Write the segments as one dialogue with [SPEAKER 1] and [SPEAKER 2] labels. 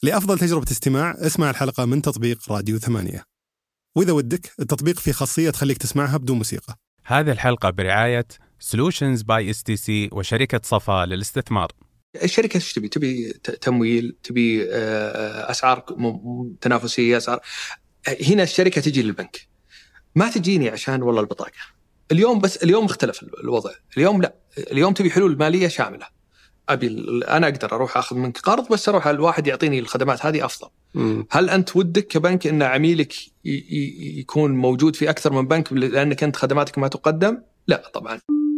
[SPEAKER 1] لأفضل تجربة استماع اسمع الحلقة من تطبيق راديو 8. وإذا ودك التطبيق فيه خاصية تخليك تسمعها بدون موسيقى.
[SPEAKER 2] هذه الحلقة برعاية Solutions by STC وشركة صفا للاستثمار.
[SPEAKER 3] الشركة تبي تمويل، تبي أسعار تنافسية، أسعار. هنا الشركة تجي للبنك، ما تجيني عشان والله البطاقة. اليوم بس اليوم اختلف الوضع. اليوم لا، اليوم تبي حلول مالية شاملة. أنا أقدر أروح أخذ منك قرض، بس أروح الواحد يعطيني الخدمات هذه أفضل. هل أنت ودك كبنك إن عميلك يكون موجود في أكثر من بنك لأنك أنت خدماتك ما تقدم؟ لا طبعا.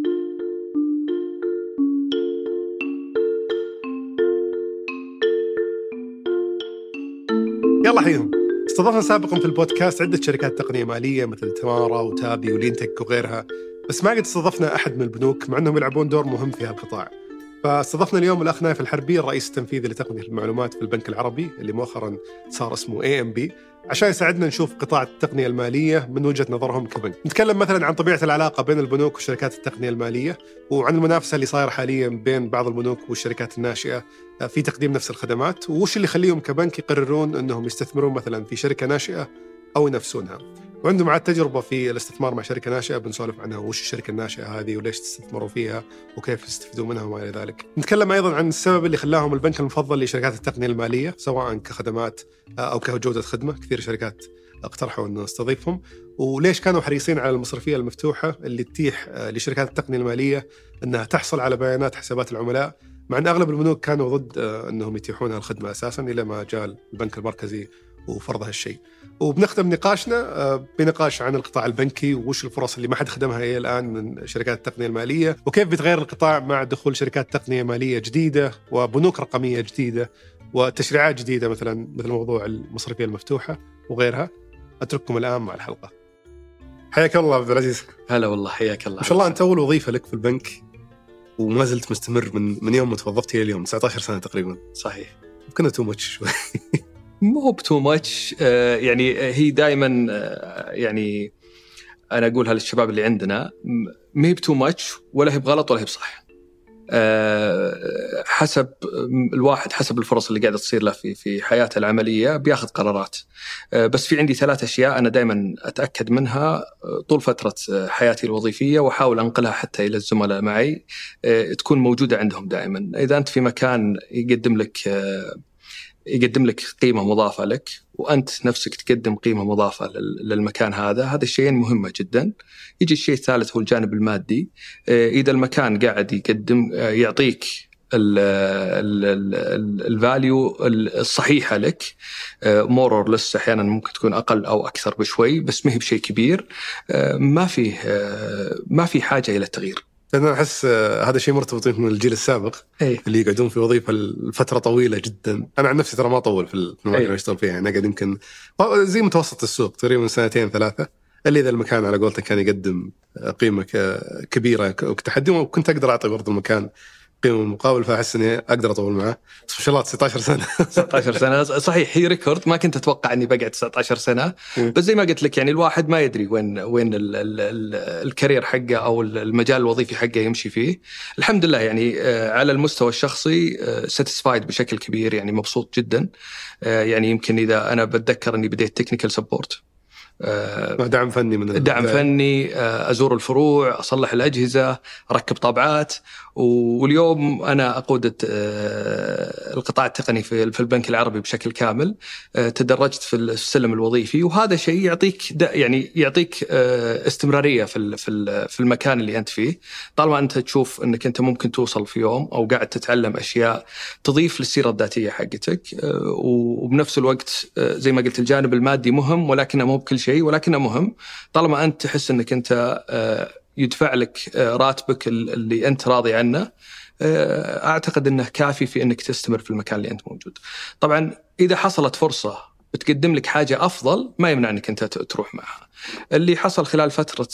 [SPEAKER 1] يلا حيهم. استضفنا سابقا في البودكاست عدة شركات تقنية مالية مثل تمارا وتابي ولينتك وغيرها، بس ما قد استضفنا أحد من البنوك مع أنهم يلعبون دور مهم في هالقطاع. فاستضفنا اليوم الأخ نايف الحربي، الرئيس التنفيذي لتقنية المعلومات في البنك العربي اللي مؤخرا صار اسمه AMB، عشان يساعدنا نشوف قطاع التقنية المالية من وجهة نظرهم كبنك. نتكلم مثلا عن طبيعة العلاقة بين البنوك وشركات التقنية المالية، وعن المنافسة اللي صايرة حاليا بين بعض البنوك والشركات الناشئة في تقديم نفس الخدمات، وش اللي يخليهم كبنك يقررون أنهم يستثمرون مثلا في شركة ناشئة أو ينافسونها. وعندهم عاد تجربة في الاستثمار مع شركة ناشئة، بنسولف عنها وش الشركة الناشئة هذه وليش تستثمروا فيها وكيف يستفيدوا منها وما إلى ذلك. نتكلم أيضا عن السبب اللي خلاهم البنك المفضل لشركات التقنية المالية، سواء كخدمات أو كجودة خدمة. كثير شركات اقترحوا أن نستضيفهم، وليش كانوا حريصين على المصرفية المفتوحة اللي تتيح لشركات التقنية المالية أنها تحصل على بيانات حسابات العملاء، مع أن أغلب البنوك كانوا ضد أنهم يتيحون الخدمة أساساً، إلى ما جاء البنك المركزي وفرض هالشيء. وبنختم نقاشنا بنقاش عن القطاع البنكي وش الفرص اللي ما حد خدمها إلى الآن من شركات التقنية المالية، وكيف بيتغير القطاع مع دخول شركات تقنية مالية جديدة وبنوك رقمية جديدة وتشريعات جديدة مثل موضوع المصرفية المفتوحة وغيرها. أترككم الآن مع الحلقة. حياك الله عبد العزيز.
[SPEAKER 3] هلا والله، حياك الله.
[SPEAKER 1] ما شاء الله أنت أول وظيفة لك في البنك وما زلت مستمر من يوم ما توظفت إلى اليوم، 19 سنة تقريبا.
[SPEAKER 3] صحيح.
[SPEAKER 1] كنا تو ماتش شوي.
[SPEAKER 3] مو بتو ماتش، يعني هي دائما يعني أنا أقولها للشباب اللي عندنا، ما هي بتو ماتش ولا هي بغلط ولا هي بصح. حسب الواحد، حسب الفرص اللي قاعدة تصير له في حياته العملية بياخذ قرارات. بس في عندي 3 أشياء أنا دائما أتأكد منها طول فترة حياتي الوظيفية، وأحاول أنقلها حتى إلى الزملاء معي تكون موجودة عندهم دائما. إذا أنت في مكان يقدم لك قيمة مضافة لك، وأنت نفسك تقدم قيمة مضافة للمكان هذا الشيئين مهمة جدا. يجي الشيء الثالث هو الجانب المادي. إذا المكان قاعد يقدم يعطيك الفاليو الصحيحة لك، more or less، أحيانا ممكن تكون أقل أو أكثر بشوي، بس ما هي بشيء كبير، ما في حاجة إلى التغيير.
[SPEAKER 1] أنا أحس هذا شيء مرتبط من الجيل السابق اللي يقعدون في وظيفة لفترة طويلة جدا. أنا عن نفسي ترى ما أطول في المكان اللي أشتغل فيها، أنا قاعد يمكن زي متوسط السوق تقريبا 2-3، اللي إذا المكان على قولتك كان يقدم قيمة كبيرة وكتحدي، وكنت أقدر أعطي برضو المكان قيمة مقابل، فأحس إني أقدر أطول معه. بس ما شاء الله 19 سنة.
[SPEAKER 3] 19 سنة صحيح، هي ريكورد. ما كنت أتوقع إني بقعد 19 سنة، بس زي ما قلت لك يعني الواحد ما يدري وين الكارير حقه أو المجال الوظيفي حقه يمشي فيه. الحمد لله يعني على المستوى الشخصي satisfied بشكل كبير، يعني مبسوط جدا. يعني يمكن إذا أنا بتذكر إني بديت technical support،
[SPEAKER 1] دعم فني
[SPEAKER 3] أزور الفروع، أصلح الأجهزة، أركب طابعات. واليوم أنا أقود القطاع التقني في البنك العربي بشكل كامل. تدرجت في السلم الوظيفي، وهذا شيء يعطيك استمرارية في المكان اللي أنت فيه. طالما أنت تشوف أنك أنت ممكن توصل في يوم أو قاعد تتعلم أشياء تضيف للسيرة الذاتية حقتك، وبنفس الوقت زي ما قلت الجانب المادي مهم، ولكنه مو بكل شيء، ولكنه مهم. طالما أنت تحس أنك أنت يدفع لك راتبك اللي أنت راضي عنه، أعتقد أنه كافي في أنك تستمر في المكان اللي أنت موجود. طبعا إذا حصلت فرصة بتقدم لك حاجة أفضل، ما يمنع أنك أنت تروح معها. اللي حصل خلال فترة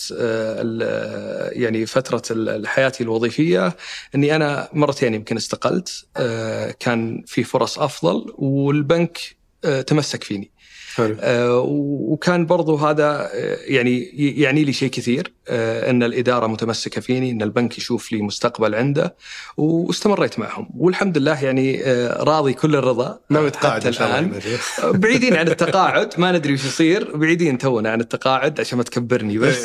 [SPEAKER 3] حياتي الوظيفية أني أنا مرتين يمكن استقلت، كان في فرص أفضل، والبنك تمسك فيني.
[SPEAKER 1] حلو.
[SPEAKER 3] وكان برضو هذا يعني لي شيء كثير، أن الإدارة متمسكة فيني، أن البنك يشوف لي مستقبل عنده، واستمريت معهم والحمد لله يعني راضي كل الرضا.
[SPEAKER 1] حتى الآن
[SPEAKER 3] بعيدين عن التقاعد، ما ندري وش يصير، بعيدين تونا عن التقاعد عشان ما تكبرني بس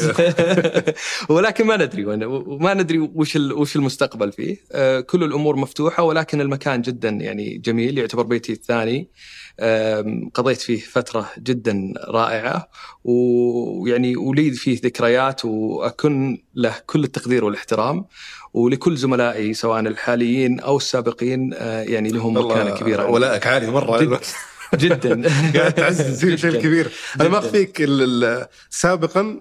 [SPEAKER 3] ولكن ما ندري وما ندري وش المستقبل فيه. كل الأمور مفتوحة، ولكن المكان جدا يعني جميل، يعتبر بيتي الثاني. قضيت فيه فترة جدا رائعة، ويعني ولي فيه ذكريات، وأكن له كل التقدير والاحترام، ولكل زملائي سواء الحاليين أو السابقين يعني لهم مكانة كبيرة.
[SPEAKER 1] ولائك عالي مرة
[SPEAKER 3] جدا
[SPEAKER 1] قاعد تعزز شيء كبير. أنا ما أخفيك سابقا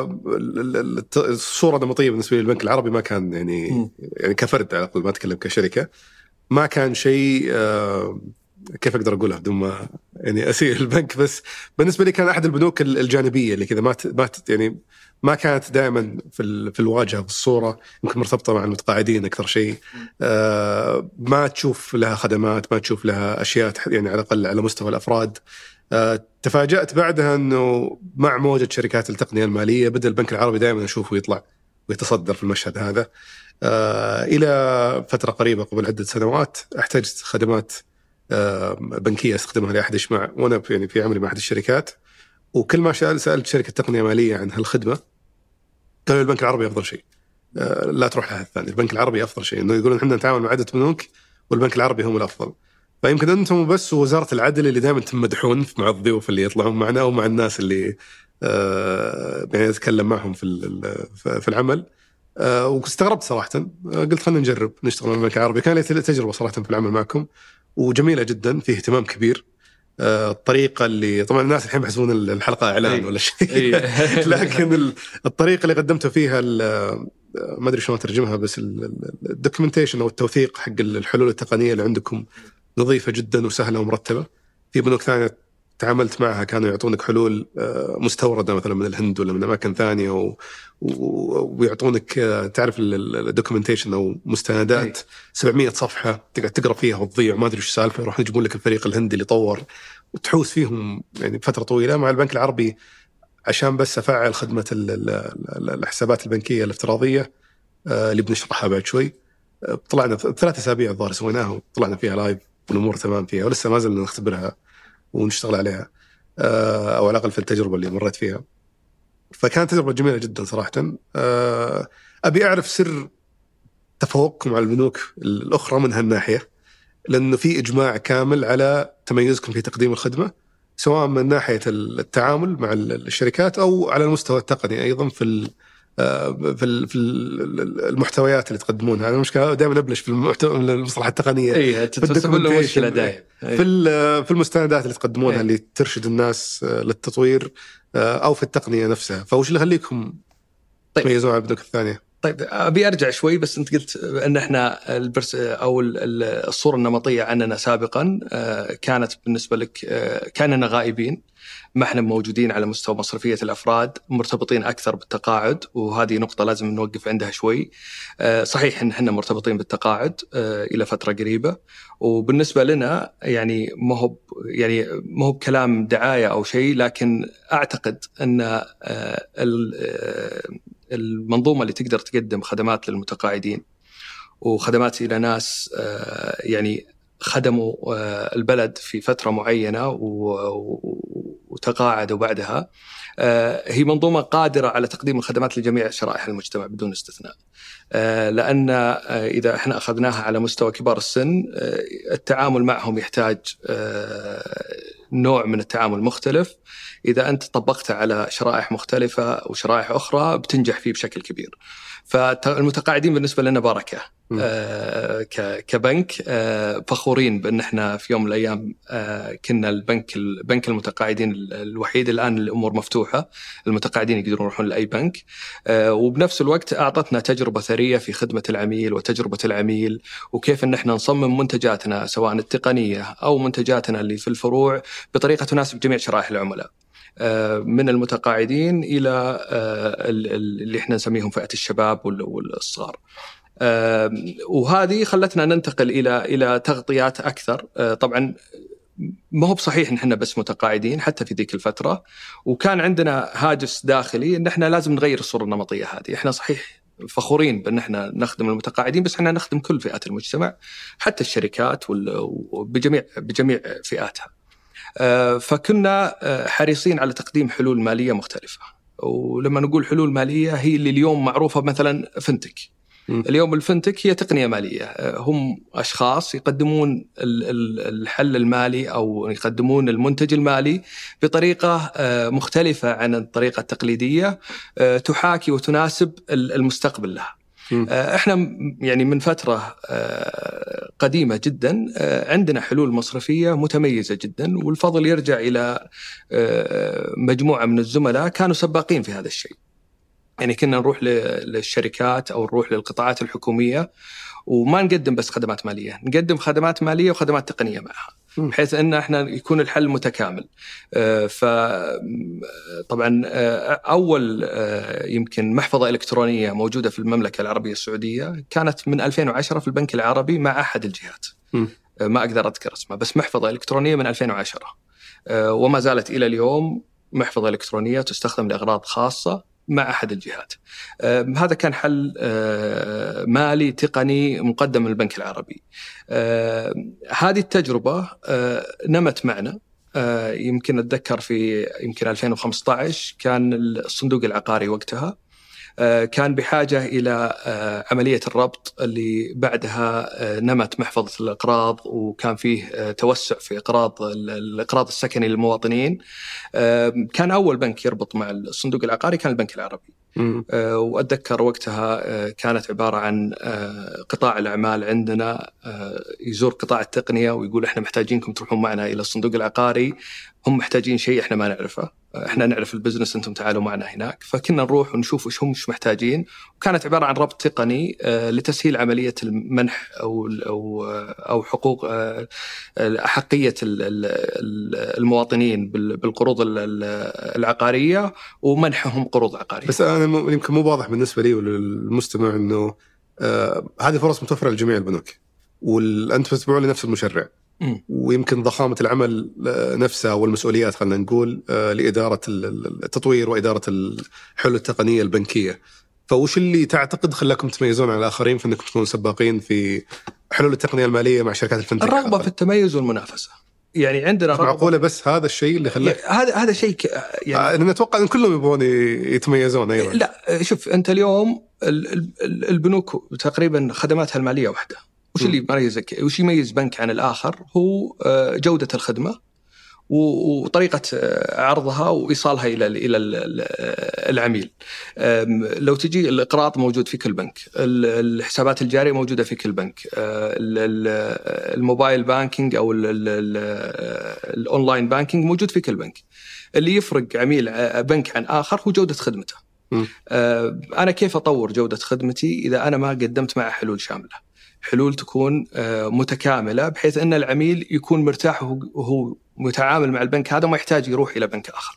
[SPEAKER 1] الصورة النمطية بالنسبة للبنك العربي ما كان يعني كفرد، على ما أتكلم كشركة، ما كان شيء كيف أقدر أقولها بدون ما يعني أسيء البنك، بس بالنسبة لي كان أحد البنوك الجانبية اللي كذا ما كانت دائما في الواجهة بالصورة، يمكن مرتبطة مع المتقاعدين أكثر شيء. ما تشوف لها خدمات، ما تشوف لها أشياء يعني على الأقل على مستوى الأفراد. تفاجأت بعدها أنه مع موجة شركات التقنية المالية بدأ البنك العربي دائما أشوفه يطلع ويتصدر في المشهد هذا. إلى فترة قريبة قبل عدة سنوات احتجت خدمات بنكية استخدمها لأحد وأنا يعني في عملي مع أحد الشركات، وكل ما سألت شركة تقنية مالية عن هالخدمة قالوا البنك العربي أفضل شيء، لا تروح لها الثاني، البنك العربي أفضل شيء. إنه يقولون إحنا نتعامل مع عدة بنوك والبنك العربي هم الأفضل. فيمكن أنتم بس ووزارة العدل اللي دائما تمدحون مع الضيوف اللي يطلعون معنا ومع الناس اللي يعني نتكلم معهم في العمل. واستغربت صراحة، قلت خلنا نجرب نشتغل مع البنك العربي. كان لي تجربة صراحة في العمل معكم وجميلة جدا، فيه اهتمام كبير. الطريقة اللي طبعا الناس الحين يحسبون الحلقة إعلان ولا شيء لكن الطريقة اللي قدمتوا فيها ما أدري شلون ترجمها، بس الدوكيومنتيشن أو التوثيق حق الحلول التقنية اللي عندكم نظيفة جدا وسهلة ومرتبة. في بنوك ثانية تعاملت معها كانوا يعطونك حلول مستوردة مثلا من الهند ولا من أماكن ثانية ويعطونك تعرف الدوكيومنتيشن أو مستندات 700 صفحة تقعد تقرأ فيها وتضيع ما أدري إيش السالفة، يروح يجيبون لك الفريق الهندي اللي طور وتحوس فيهم يعني فترة طويلة. مع البنك العربي عشان بس أفعل خدمة الحسابات البنكية الافتراضية اللي بنشرحها بعد شوي، طلعنا 3 أسابيع الظاهر سويناها وطلعنا فيها لايف والأمور تمام فيها، ولسه ما زلنا نختبرها ونشتغل عليها أو على الأقل في التجربة اللي مريت فيها. فكانت تجربة جميلة جدا صراحة. أبي أعرف سر تفوقكم على البنوك الأخرى من هالناحية، لأنه في إجماع كامل على تميزكم في تقديم الخدمة سواء من ناحية التعامل مع الشركات أو على المستوى التقني أيضا في المحتويات اللي تقدمونها. أنا مشكلة دائما أبلش في المصطلحات التقنية،
[SPEAKER 3] تسبب له مشكلة دائما
[SPEAKER 1] في المستندات اللي تقدمونها اللي ترشد الناس للتطوير أو في التقنية نفسها. فوش اللي يخليكم تميزون على البنوك الثانية؟
[SPEAKER 3] طيب أبي أرجع شوي، بس أنت قلت أن إحنا أو الصورة النمطية عننا سابقا كانت بالنسبة لك كاننا غائبين، ما احنا موجودين على مستوى مصرفية الأفراد، مرتبطين أكثر بالتقاعد، وهذه نقطة لازم نوقف عندها شوي. صحيح إن احنا مرتبطين بالتقاعد إلى فترة قريبة، وبالنسبة لنا يعني ما هو بكلام دعاية أو شيء، لكن أعتقد أن المنظومة اللي تقدر تقدم خدمات للمتقاعدين وخدمات إلى ناس يعني خدموا البلد في فترة معينة وتقاعدوا بعدها، هي منظومة قادرة على تقديم الخدمات لجميع شرائح المجتمع بدون استثناء. لأن إذا احنا أخذناها على مستوى كبار السن، التعامل معهم يحتاج نوع من التعامل مختلف. إذا أنت طبقتها على شرائح مختلفة وشرائح أخرى بتنجح فيه بشكل كبير. فالمتقاعدين بالنسبة لنا بركة. كبنك فخورين بأن احنا في يوم من الأيام كنا البنك المتقاعدين الوحيد. الآن الأمور مفتوحة، المتقاعدين يقدرون يروحون لأي بنك، وبنفس الوقت أعطتنا تجربة ثرية في خدمة العميل وتجربة العميل، وكيف أن احنا نصمم منتجاتنا سواء التقنية أو منتجاتنا اللي في الفروع بطريقة تناسب جميع شرائح العملاء، من المتقاعدين إلى اللي احنا نسميهم فئة الشباب والصغار. وهذه خلتنا ننتقل إلى تغطيات أكثر. طبعا ما هو بصحيح ان احنا بس متقاعدين حتى في ذيك الفتره، وكان عندنا هاجس داخلي ان احنا لازم نغير الصوره النمطيه هذه. احنا صحيح فخورين بان احنا نخدم المتقاعدين، بس احنا نخدم كل فئات المجتمع، حتى الشركات بجميع فئاتها. فكنا حريصين على تقديم حلول ماليه مختلفه. ولما نقول حلول ماليه هي اللي اليوم معروفه مثلا فنتك. اليوم الفنتك هي تقنية مالية، هم أشخاص يقدمون الحل المالي أو يقدمون المنتج المالي بطريقة مختلفة عن الطريقة التقليدية، تحاكي وتناسب المستقبل لها. احنا يعني من فترة قديمة جدا عندنا حلول مصرفية متميزة جدا، والفضل يرجع إلى مجموعة من الزملاء كانوا سباقين في هذا الشيء. يعني كنا نروح للشركات أو نروح للقطاعات الحكومية وما نقدم بس خدمات مالية، نقدم خدمات مالية وخدمات تقنية معها، بحيث أن احنا يكون الحل متكامل. فطبعا أول يمكن محفظة إلكترونية موجودة في المملكة العربية السعودية كانت من 2010 في البنك العربي مع أحد الجهات، ما أقدر أذكر اسمها، بس محفظة إلكترونية من 2010 وما زالت إلى اليوم محفظة إلكترونية تستخدم لأغراض خاصة مع أحد الجهات. هذا كان حل مالي تقني مقدم من البنك العربي. هذه التجربة نمت معنا. يمكن أتذكر في 2015 كان الصندوق العقاري وقتها كان بحاجة إلى عملية الربط اللي بعدها نمت محفظة الأقراض، وكان فيه توسع في الإقراض السكني للمواطنين. كان أول بنك يربط مع الصندوق العقاري كان البنك العربي. وأتذكر وقتها كانت عبارة عن قطاع الأعمال عندنا يزور قطاع التقنية ويقول إحنا محتاجينكم تروحون معنا إلى الصندوق العقاري، هم محتاجين شيء إحنا ما نعرفه، إحنا نعرف البزنس، أنتم تعالوا معنا هناك. فكنا نروح ونشوف وش هم مش محتاجين، وكانت عبارة عن ربط تقني لتسهيل عملية المنح أو حقوق أحقية المواطنين بالقروض العقارية ومنحهم قروض عقارية.
[SPEAKER 1] بس أنا يمكن مو واضح بالنسبة لي وللمستمع إنه هذه فرص متوفرة لجميع البنوك، وأنتم تتبعون لنفس المشرع، ويمكن ضخامة العمل نفسها والمسؤوليات خلينا نقول لإدارة التطوير وإدارة الحلول التقنية البنكية. فوش اللي تعتقد خلاكم تميزون عن الآخرين في أنكم تكونوا سباقين في حلول التقنية المالية مع شركات الفنتك؟
[SPEAKER 3] الرغبة في التميز والمنافسة. يعني عندنا
[SPEAKER 1] معقولة بس هذا الشيء اللي خلاك
[SPEAKER 3] هذا شيء
[SPEAKER 1] يعني أنا أتوقع أن كلهم يبغون يتميزون أيضا.
[SPEAKER 3] لا شوف أنت اليوم البنوك تقريبا خدماتها المالية واحدة. وش اللي يميزك؟ وش يميز بنك عن الآخر؟ هو جودة الخدمة وطريقة عرضها وإيصالها إلى العميل. لو تجي الإقراض موجود في كل بنك، الحسابات الجارية موجودة في كل بنك، الموبايل بانكينج أو الأونلاين بانكينج موجود في كل بنك. اللي يفرق عميل بنك عن آخر هو جودة خدمته. أنا كيف أطور جودة خدمتي إذا أنا ما قدمت معه حلول شاملة، حلول تكون متكاملة بحيث أن العميل يكون مرتاح وهو متعامل مع البنك هذا وما يحتاج يروح إلى بنك آخر.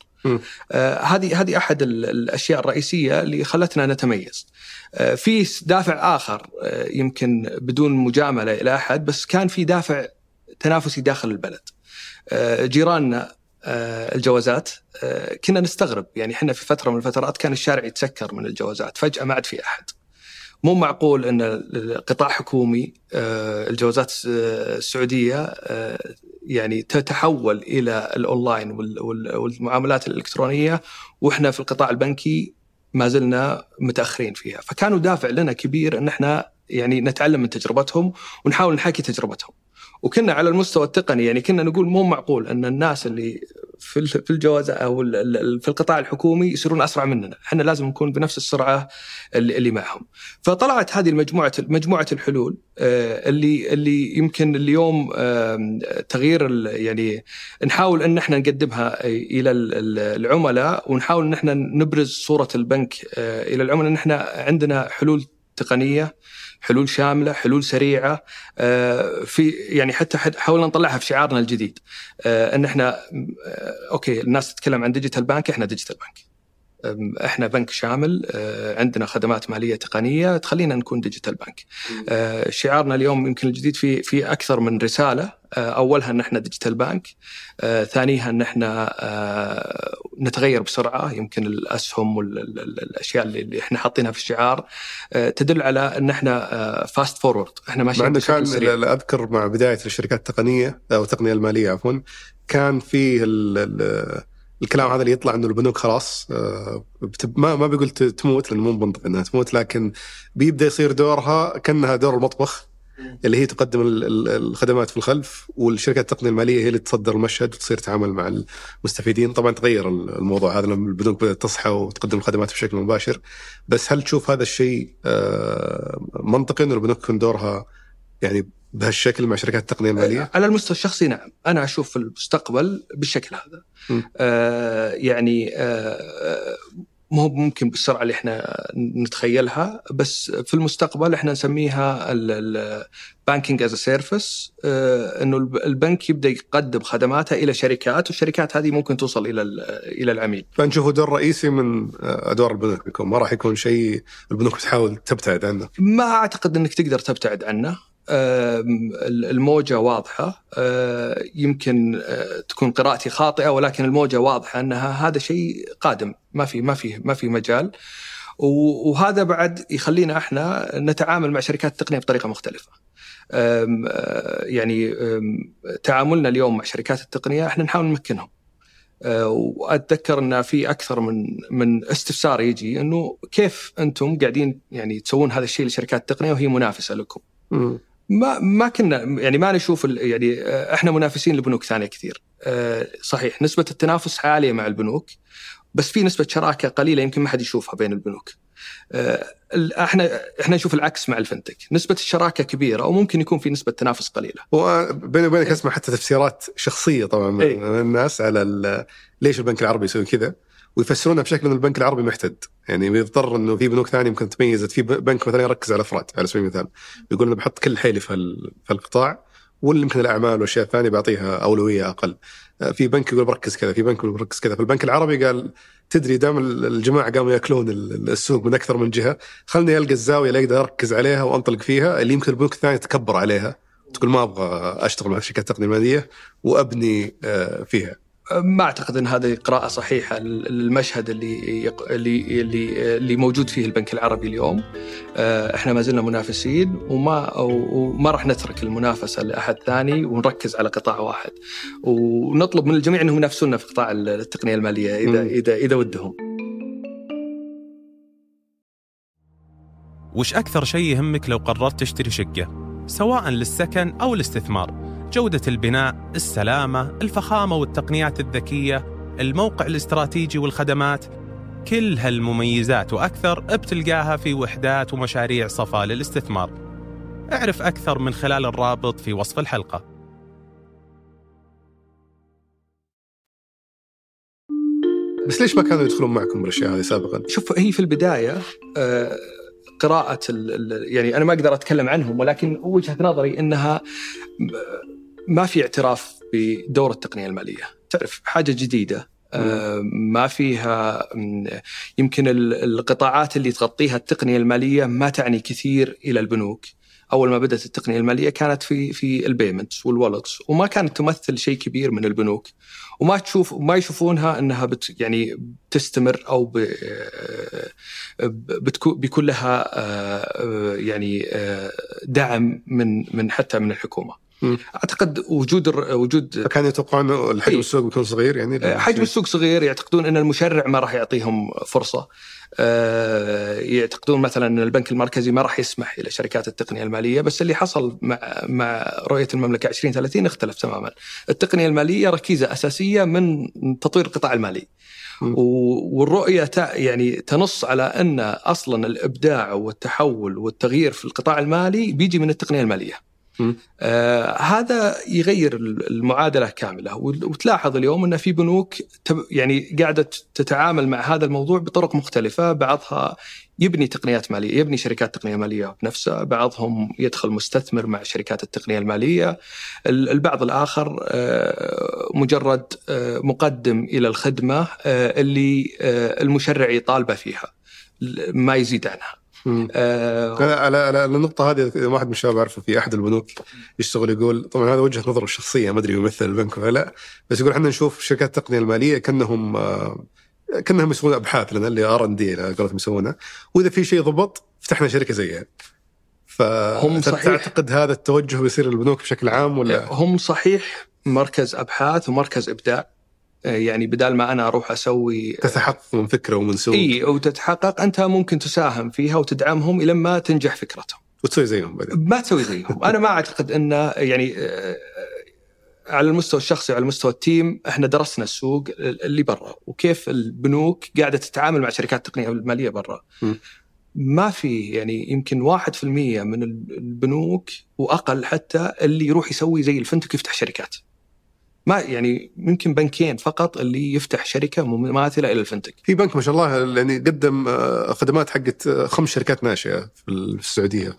[SPEAKER 3] هذه أحد الأشياء الرئيسية اللي خلتنا نتميز. في دافع آخر يمكن بدون مجاملة إلى أحد، بس كان في دافع تنافسي داخل البلد. جيراننا الجوازات كنا نستغرب، يعني إحنا في فترة من الفترات كان الشارع يتسكر من الجوازات، فجأة ما عاد في أحد. مو معقول أن القطاع حكومي الجوازات السعودية يعني تتحول إلى الأونلاين والمعاملات الإلكترونية، وإحنا في القطاع البنكي ما زلنا متأخرين فيها. فكانوا دافع لنا كبير أن إحنا يعني نتعلم من تجربتهم ونحاول نحاكي تجربتهم. وكنا على المستوى التقني يعني كنا نقول مو معقول أن الناس اللي في الجواز أو في القطاع الحكومي يصيرون أسرع مننا، إحنا لازم نكون بنفس السرعة اللي معهم. فطلعت هذه مجموعة الحلول اللي يمكن اليوم تغيير يعني نحاول أن احنا نقدمها إلى العملاء، ونحاول أن احنا نبرز صورة البنك إلى العملاء، أن احنا عندنا حلول تقنية، حلول شاملة، حلول سريعة. في يعني حتى حاولنا نطلعها في شعارنا الجديد، ان احنا اوكي الناس تتكلم عن ديجيتال بانك، احنا ديجيتال بانك. احنا بنك شامل، عندنا خدمات ماليه تقنيه تخلينا نكون ديجيتال بنك. شعارنا اليوم يمكن الجديد في اكثر من رساله. اولها ان احنا ديجيتال بنك، ثانيها ان احنا نتغير بسرعه. يمكن الاسهم والاشياء اللي احنا حاطينها في الشعار تدل على ان احنا فاست فورورد، احنا ماشيين بشكل سريع.
[SPEAKER 1] اذكر مع بدايه الشركات التقنيه او التقنيه الماليه عفوا، كان فيه الكلام هذا اللي يطلع انه البنوك خلاص ما بيقول تموت لانه مو منطقي انها تموت، لكن بيبدا يصير دورها كانها دور المطبخ اللي هي تقدم الخدمات في الخلف، والشركات التقنيه الماليه هي اللي تصدر المشهد وتصير تعامل مع المستفيدين. طبعا تغير الموضوع هذا لما البنوك بدات تصحى وتقدم الخدمات بشكل مباشر، بس هل تشوف هذا الشيء منطقي انه البنوك يكون دورها يعني بهالشكل مع شركات التقنيه الماليه؟
[SPEAKER 3] على المستوى الشخصي نعم، انا اشوف في المستقبل بالشكل هذا. يعني مو ممكن بالسرعه اللي احنا نتخيلها، بس في المستقبل احنا نسميها البانكينج از سيرفيس، انه البنك يبدا يقدم خدماته الى شركات، والشركات هذه ممكن توصل الى العميل.
[SPEAKER 1] فنشوفه دور رئيسي من ادوار البنوك بيكون، ما راح يكون شيء البنوك بتحاول تبتعد عنه.
[SPEAKER 3] ما اعتقد انك تقدر تبتعد عنه. الموجة واضحة، يمكن تكون قراءتي خاطئة، ولكن الموجة واضحة أنها هذا شيء قادم، ما في مجال. وهذا بعد يخلينا احنا نتعامل مع شركات التقنية بطريقة مختلفة. يعني تعاملنا اليوم مع شركات التقنية احنا نحاول نمكنهم. وأتذكر أن في أكثر من استفسار يجي أنه كيف أنتم قاعدين يعني تسوون هذا الشيء لشركات التقنية وهي منافسة لكم. ما كنا يعني ما نشوف يعني احنا منافسين لبنوك ثانيه كثير. صحيح نسبه التنافس عاليه مع البنوك، بس في نسبه شراكه قليله يمكن ما حد يشوفها بين البنوك. احنا نشوف العكس مع الفنتك، نسبه الشراكه كبيره وممكن يكون في نسبه تنافس قليله.
[SPEAKER 1] وبيني وبينك اسمع حتى تفسيرات شخصيه طبعا من الناس على ليش البنك العربي يسوي كذا، ويفسرونها بشكل ان البنك العربي محتد، يعني بيضطر انه في بنوك ثانيه ممكن تميزت، في بنك مثلا يركز على الافراد على سبيل المثال، بيقول انه بحط كل حيلي في القطاع، واللي يمكن الاعمال والاشياء الثانيه بعطيها اولويه اقل. في بنك يقول بركز كذا، في بنك يقول بركز كذا. فالبنك العربي قال تدري دام الجماعه قاموا ياكلون السوق من اكثر من جهه، خلني القى الزاويه اللي اقدر اركز عليها وانطلق فيها، اللي يمكن البنوك الثانيه تكبر عليها تقول ما ابغى اشتغل مع شركات التقنيه الماليه وابني فيها.
[SPEAKER 3] ما أعتقد أن هذه قراءة صحيحة المشهد اللي موجود فيه البنك العربي اليوم. إحنا ما زلنا منافسين، وما راح نترك المنافسة لأحد ثاني، ونركز على قطاع واحد، ونطلب من الجميع أنهم ينافسونا في قطاع التقنية المالية إذا ودهم.
[SPEAKER 2] وش أكثر شيء يهمك لو قررت تشتري شقة، سواء للسكن أو الاستثمار؟ جودة البناء، السلامة، الفخامة والتقنيات الذكية، الموقع الاستراتيجي والخدمات، كل هالمميزات وأكثر بتلقاها في وحدات ومشاريع صفا للاستثمار. اعرف أكثر من خلال الرابط في وصف الحلقة.
[SPEAKER 1] بس ليش ما كانوا يدخلون معكم بالأشياء هذه سابقا؟
[SPEAKER 3] شوف، هي في البداية قراءة يعني أنا ما أقدر أتكلم عنهم، ولكن وجهة نظري أنها ما في اعتراف بدور التقنية المالية. تعرف حاجة جديدة، ما فيها، يمكن القطاعات اللي تغطيها التقنية المالية ما تعني كثير إلى البنوك. أول ما بدأت التقنية المالية كانت في البيمنتس والوالتس، وما كانت تمثل شيء كبير من البنوك، وما يشوفونها أنها يعني بتستمر أو بيكون لها يعني دعم من حتى من الحكومة. أعتقد وجود
[SPEAKER 1] كان يتوقعون الحجم السوق بيكون صغير، يعني
[SPEAKER 3] حجم السوق صغير، يعتقدون أن المشرع ما راح يعطيهم فرصة، يعتقدون مثلا أن البنك المركزي ما راح يسمح إلى شركات التقنية المالية. بس اللي حصل مع رؤية المملكة 2030 اختلف تماما. التقنية المالية ركيزة أساسية من تطوير القطاع المالي، والرؤية يعني تنص على أن أصلا الإبداع والتحول والتغيير في القطاع المالي بيجي من التقنية المالية. هذا يغير المعادلة كاملة. وتلاحظ اليوم أن في بنوك يعني قاعدة تتعامل مع هذا الموضوع بطرق مختلفة، بعضها يبني تقنيات مالية، يبني شركات تقنية مالية بنفسه، بعضهم يدخل مستثمر مع شركات التقنية المالية، البعض الآخر مجرد مقدم إلى الخدمة اللي المشرع يطالبه فيها ما يزيد عنها.
[SPEAKER 1] على النقطة هذه واحد من الشباب أعرفه في أحد البنوك يشتغل يقول، طبعا هذا وجهة نظره الشخصية ما أدري يمثل البنك ولا لا، بس يقول احنا نشوف شركات التقنية المالية كأنهم يسوون أبحاث لنا اللي R&D قالت يسوونها، وإذا في شيء ضبط فتحنا شركة زيها.
[SPEAKER 3] هم صحيح.
[SPEAKER 1] تعتقد هذا التوجه بيصير البنوك بشكل عام ولا؟
[SPEAKER 3] هم صحيح مركز أبحاث ومركز إبداع، يعني بدال ما أنا أروح أسوي
[SPEAKER 1] تتحقق من فكرة ومن سوق
[SPEAKER 3] وتتحقق، أنت ممكن تساهم فيها وتدعمهم إلى ما تنجح فكرتهم
[SPEAKER 1] وتسوي زيهم بعدين.
[SPEAKER 3] ما تسوي زيهم. أنا ما أعتقد أن يعني على المستوى الشخصي وعلى المستوى التيم احنا درسنا السوق اللي برا وكيف البنوك قاعدة تتعامل مع شركات التقنية المالية برا. ما في يعني يمكن 1% من البنوك وأقل حتى اللي يروح يسوي زي الفنتك يفتح شركات. ما يعني يمكن بنكين فقط اللي يفتح شركة مماثلة إلى الفنتك.
[SPEAKER 1] في بنك ما شاء الله يعني قدم خدمات حقت 5 شركات ناشئة في السعودية.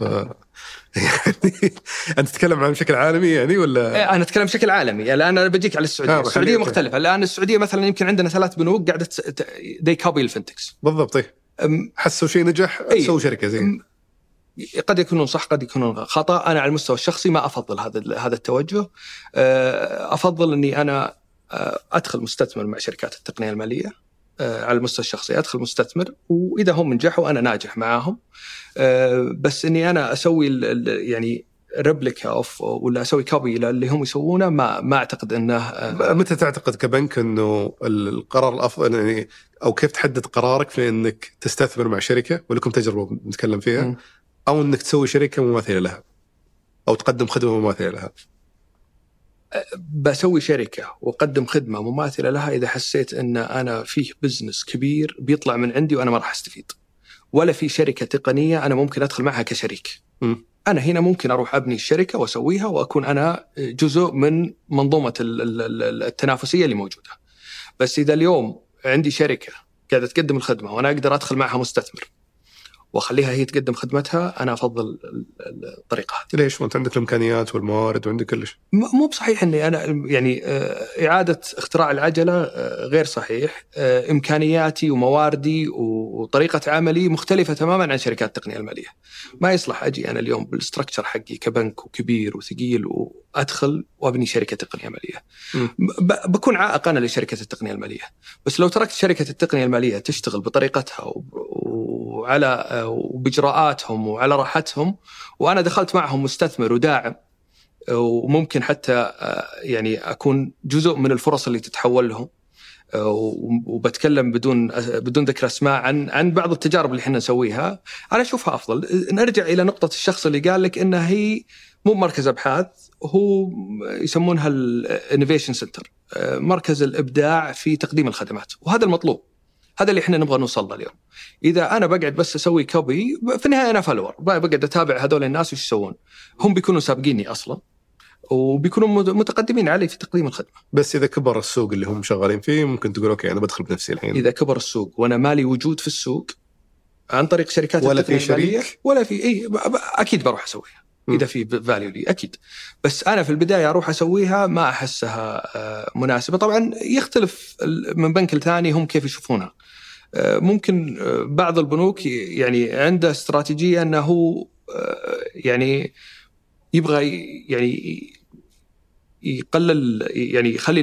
[SPEAKER 1] يعني أنت تتكلم عن بشكل عالمي يعني ولا؟
[SPEAKER 3] أنا أتكلم بشكل عالمي. الآن أنا بجيك على السعودية. السعودية مختلفة. الآن السعودية مثلا يمكن عندنا 3 بنوك قاعدة دي كوبي الفنتكس.
[SPEAKER 1] بالضبط. حسوا شيء نجح سووا شركة زي.
[SPEAKER 3] قد يكونون صح قد يكونون خطأ. أنا على المستوى الشخصي ما أفضل هذا التوجه. أفضل أني أنا أدخل مستثمر مع شركات التقنية المالية. على المستوى الشخصي أدخل مستثمر، وإذا هم نجحوا أنا ناجح معهم. بس أني أنا أسوي يعني ريبليكا ولا أسوي كوبي اللي هم يسوونه ما أعتقد أنه.
[SPEAKER 1] متى تعتقد كبنك أنه القرار الأفضل يعني، أو كيف تحدد قرارك في أنك تستثمر مع شركة ولكم تجربة نتكلم فيها، أو أنك تسوي شركة مماثلة لها أو تقدم خدمة مماثلة لها؟
[SPEAKER 3] بسوي شركة وقدم خدمة مماثلة لها إذا حسيت أن أنا فيه بزنس كبير بيطلع من عندي وأنا ما راح أستفيد، ولا في شركة تقنية أنا ممكن أدخل معها كشريك. أنا هنا ممكن أروح أبني الشركة وأسويها وأكون أنا جزء من منظومة التنافسية اللي موجودة. بس إذا اليوم عندي شركة قاعدة تقدم الخدمة وأنا أقدر أدخل معها مستثمر وأخليها هي تقدم خدمتها، أنا أفضل الطريقة هذه.
[SPEAKER 1] ليش؟ وأنت عندك الإمكانيات والموارد وعندك كلش.
[SPEAKER 3] مو بصحيح إني أنا يعني إعادة اختراع العجلة غير صحيح. إمكانياتي ومواردي وطريقة عملي مختلفة تماماً عن شركات التقنية المالية. ما يصلح أجي أنا اليوم بالستركتشر حقي كبنك وكبير وثقيل وأدخل وأبني شركة تقنية مالية. بكون عائق أنا لشركة التقنية المالية. بس لو تركت شركة التقنية المالية تشتغل بطريقتها وعلى وبإجراءاتهم وعلى راحتهم، وأنا دخلت معهم مستثمر وداعم، وممكن حتى يعني أكون جزء من الفرص اللي تتحول لهم، وبتكلم بدون ذكر اسماء عن بعض التجارب اللي احنا نسويها، أنا أشوفها أفضل. نرجع إلى نقطة الشخص اللي قال لك إنه هي مو مركز أبحاث، هو يسمونها الانوفيشن سنتر، مركز الإبداع في تقديم الخدمات، وهذا المطلوب، هذا اللي احنا نبغى نوصل له اليوم. إذا أنا بقعد بس أسوي كوبي، في النهاية أنا فالور، بقعد أتابع هذول الناس وش يسوون، هم بيكونوا سابقيني أصلا وبيكونوا متقدمين علي في تقديم الخدمة.
[SPEAKER 1] بس إذا كبر السوق اللي هم شغالين فيه ممكن تقول أوكي أنا بدخل بنفسي الحين.
[SPEAKER 3] إذا كبر السوق وأنا مالي وجود في السوق عن طريق شركات
[SPEAKER 1] ولا في شريك
[SPEAKER 3] ولا في أكيد بروح أسويها إذا في فاليو لي أكيد. بس أنا في البداية أروح أسويها ما أحسها مناسبة. طبعا يختلف من بنك لثاني هم كيف يشوفونها. ممكن بعض البنوك يعني عنده استراتيجية أنه يعني يبغى يعني يقلل، يعني يخلي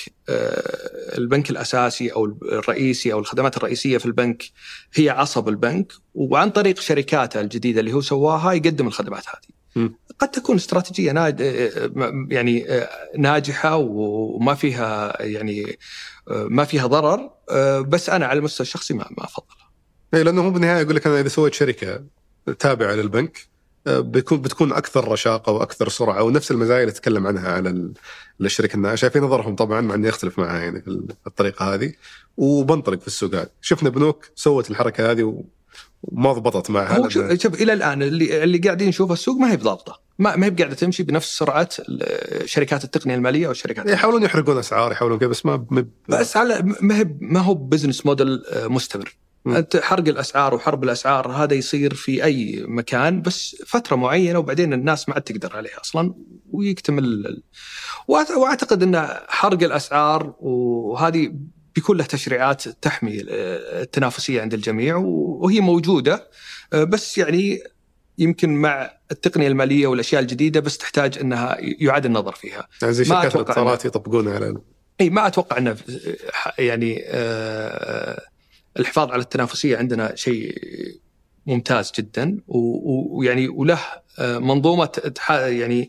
[SPEAKER 3] البنك الأساسي أو الرئيسي أو الخدمات الرئيسية في البنك هي عصب البنك، وعن طريق شركاته الجديدة اللي هو سواها يقدم الخدمات هذه. قد تكون استراتيجية يعني ناجحة وما فيها يعني ما فيها ضرر، بس أنا على المستوى الشخصي ما أفضلها.
[SPEAKER 1] لأنه هو بالنهاية يقول لك أنا إذا سويت شركة تابعة للبنك بتكون أكثر رشاقة وأكثر سرعة ونفس المزايا اللي تتكلم عنها على الشركة الناشئة في نظرهم طبعا، مع أني أختلف معها يعني في الطريقة هذه، وبنطلق في السوق هذا. شفنا بنوك سوت الحركة هذه وما ضبطت معها.
[SPEAKER 3] شوف إلى الآن اللي قاعدين نشوف السوق ما هي بضابطة، ما هي قاعدة تمشي بنفس سرعة شركات التقنية المالية أو شركات
[SPEAKER 1] يحاولون يحرقون أسعار، يحاولون كذا، بس على
[SPEAKER 3] ما هو بزنس موديل مستمر. أنت حرق الأسعار وحرب الأسعار هذا يصير في أي مكان بس فترة معينة وبعدين الناس ما عاد تقدر عليها أصلا ويكتمل. وأعتقد أن حرق الأسعار وهذه بيكون له تشريعات تحمي التنافسية عند الجميع وهي موجودة، بس يعني يمكن مع التقنية المالية والأشياء الجديدة بس تحتاج أنها يعاد النظر فيها.
[SPEAKER 1] يعني زي شركات الاتصالات يطبقونها على
[SPEAKER 3] ما أتوقع أنه يعني الحفاظ على التنافسية عندنا شيء ممتاز جدا ويعني وله منظومة يعني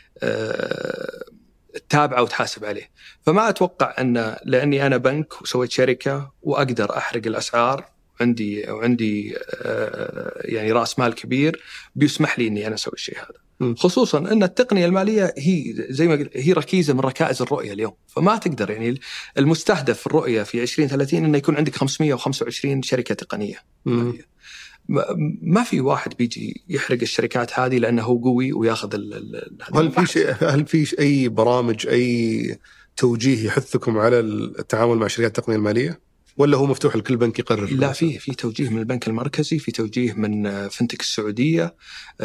[SPEAKER 3] تتابعه وتحاسب عليه. فما أتوقع أن لأني أنا بنك وسويت شركة وأقدر أحرق الأسعار وعندي يعني رأس مال كبير بيسمح لي إني أنا أسوي الشيء هذا. خصوصا أن التقنية المالية هي زي ما قلت هي ركيزة من ركائز الرؤية اليوم، فما تقدر يعني المستهدف في الرؤية في 2030 إنه يكون عندك 525 شركة تقنية. ما في واحد بيجي يحرق الشركات هذه لأنه هو قوي وياخذ
[SPEAKER 1] هل في أي برامج أي توجيه يحثكم على التعامل مع شركات التقنية المالية ولا هو مفتوح لكل بنك يقرر؟
[SPEAKER 3] لا، في توجيه من البنك المركزي، في توجيه من فنتك السعودية،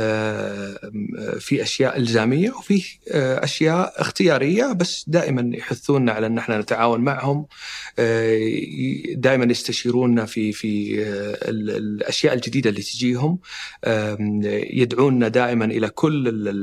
[SPEAKER 3] في أشياء إلزامية وفي أشياء اختيارية، بس دائما يحثوننا على أن احنا نتعاون معهم، دائما يستشيروننا في الأشياء الجديدة اللي تجيهم، يدعوننا دائما إلى كل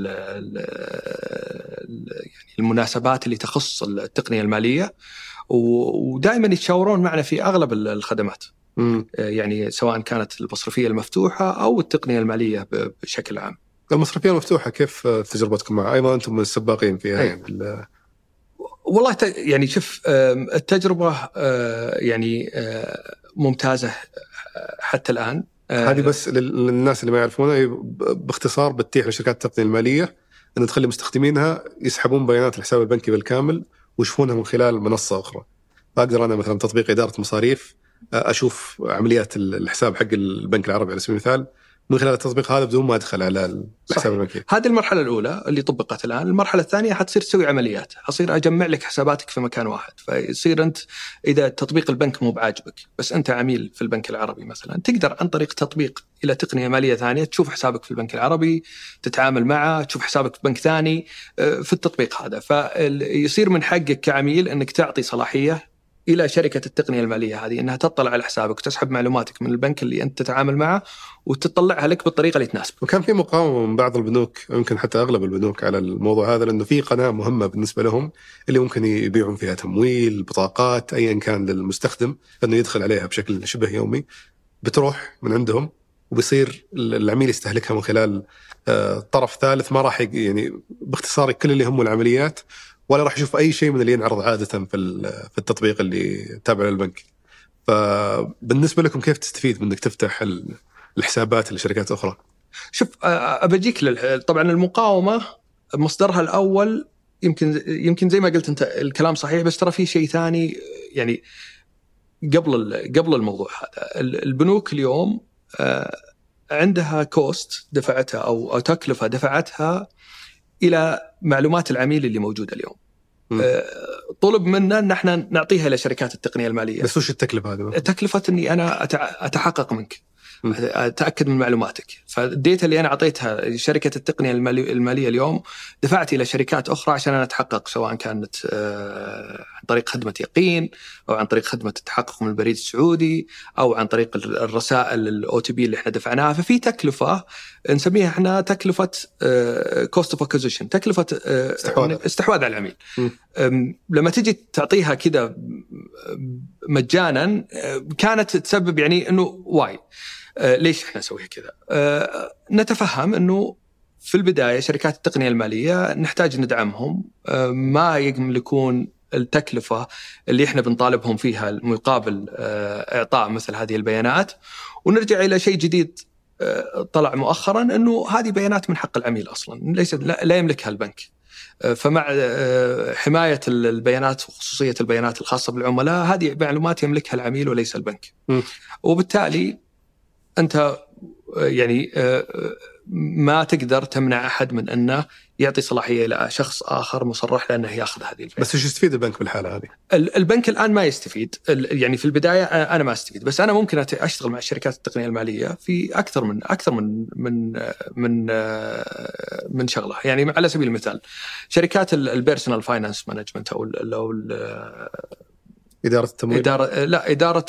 [SPEAKER 3] يعني المناسبات اللي تخص التقنية المالية، ودائما يتشاورون معنا في أغلب الخدمات. يعني سواء كانت المصرفية المفتوحة أو التقنية المالية بشكل عام.
[SPEAKER 1] المصرفية المفتوحة كيف تجربتكم معها؟ أيضا أنتم من السباقين فيها. يعني
[SPEAKER 3] والله يعني شوف التجربة يعني ممتازة حتى الآن.
[SPEAKER 1] هذه بس للناس اللي ما يعرفونها باختصار بتتيح لشركات التقنية المالية أن تخلي مستخدمينها يسحبون بيانات الحساب البنكي بالكامل ويشوفونها من خلال منصة أخرى. فأقدر أنا مثلا تطبيق إدارة مصاريف أشوف عمليات الحساب حق البنك العربي على سبيل المثال من خلال التطبيق هذا بدون ما أدخل على الحساب البنكي.
[SPEAKER 3] هذه المرحلة الأولى اللي طبقت الآن. المرحلة الثانية حتصير تسوي عمليات، حصير أجمع لك حساباتك في مكان واحد. فيصير أنت إذا تطبيق البنك مو بعاجبك بس أنت عميل في البنك العربي مثلا، تقدر عن طريق تطبيق إلى تقنية مالية ثانية تشوف حسابك في البنك العربي، تتعامل معه، تشوف حسابك في بنك ثاني في التطبيق هذا. فيصير من حقك كعميل أنك تعطي صلاحية إلى شركة التقنية المالية هذه أنها تطلع على حسابك وتسحب معلوماتك من البنك اللي أنت تتعامل معه وتطلعها لك بالطريقة اللي تناسبك.
[SPEAKER 1] وكان في مقاومة من بعض البنوك، يمكن حتى أغلب البنوك، على الموضوع هذا، لأنه في قناة مهمة بالنسبة لهم اللي ممكن يبيعون فيها تمويل، بطاقات، أيا كان للمستخدم أنه يدخل عليها بشكل شبه يومي، بتروح من عندهم وبيصير العميل يستهلكها من خلال طرف ثالث ما راح يعني باختصار كل اللي هم العمليات، ولا راح يشوف أي شيء من اللي ينعرض عادة في التطبيق اللي تابع للبنك. فبالنسبة لكم كيف تستفيد من أنك تفتح الحسابات لشركات أخرى؟
[SPEAKER 3] شوف أبجيك طبعا المقاومة مصدرها الأول يمكن زي ما قلت أنت الكلام صحيح، بس ترى في شيء ثاني يعني قبل الموضوع هذا. البنوك اليوم عندها كوست دفعتها أو تكلفة دفعتها إلى معلومات العميل اللي موجودة اليوم. طلب منا أن احنا نعطيها إلى شركات التقنية المالية.
[SPEAKER 1] بس وش التكلفة هذه؟
[SPEAKER 3] التكلفة أني أنا أتحقق منك، أتأكد من معلوماتك. فالديتا اللي أنا أعطيتها شركة التقنية المالية اليوم دفعت إلى شركات أخرى عشان أنا أتحقق، سواء كانت عن طريق خدمة يقين أو عن طريق خدمة التحقق من البريد السعودي أو عن طريق الرسائل OTP اللي احنا دفعناها. ففي تكلفة نسميها احنا تكلفة cost of acquisition، تكلفة استحواذ على العميل. لما تيجي تعطيها كده مجانا كانت تسبب يعني إنه واي ليش احنا نسويها كذا. نتفهم انه في البدايه شركات التقنيه الماليه نحتاج ندعمهم، ما يملكون التكلفه اللي احنا بنطالبهم فيها مقابل اعطاء مثل هذه البيانات. ونرجع الى شيء جديد طلع مؤخرا، انه هذه بيانات من حق العميل اصلا، ليس لا يملكها البنك. فمع حماية البيانات وخصوصية البيانات الخاصة بالعملاء، هذه معلومات يملكها العميل وليس البنك. وبالتالي أنت يعني ما تقدر تمنع أحد من أنه يعطي صلاحية إلى شخص آخر مصرح لأنه يأخذ هذه البيانات.
[SPEAKER 1] بس إيش يستفيد البنك بالحالة هذه؟
[SPEAKER 3] البنك الآن ما يستفيد، يعني في البداية أنا ما أستفيد، بس أنا ممكن أشتغل مع الشركات التقنية المالية في أكثر من شغلة. يعني على سبيل المثال شركات البيرسونال فاينانس مانجمنت أو
[SPEAKER 1] إدارة التمويل،
[SPEAKER 3] إدارة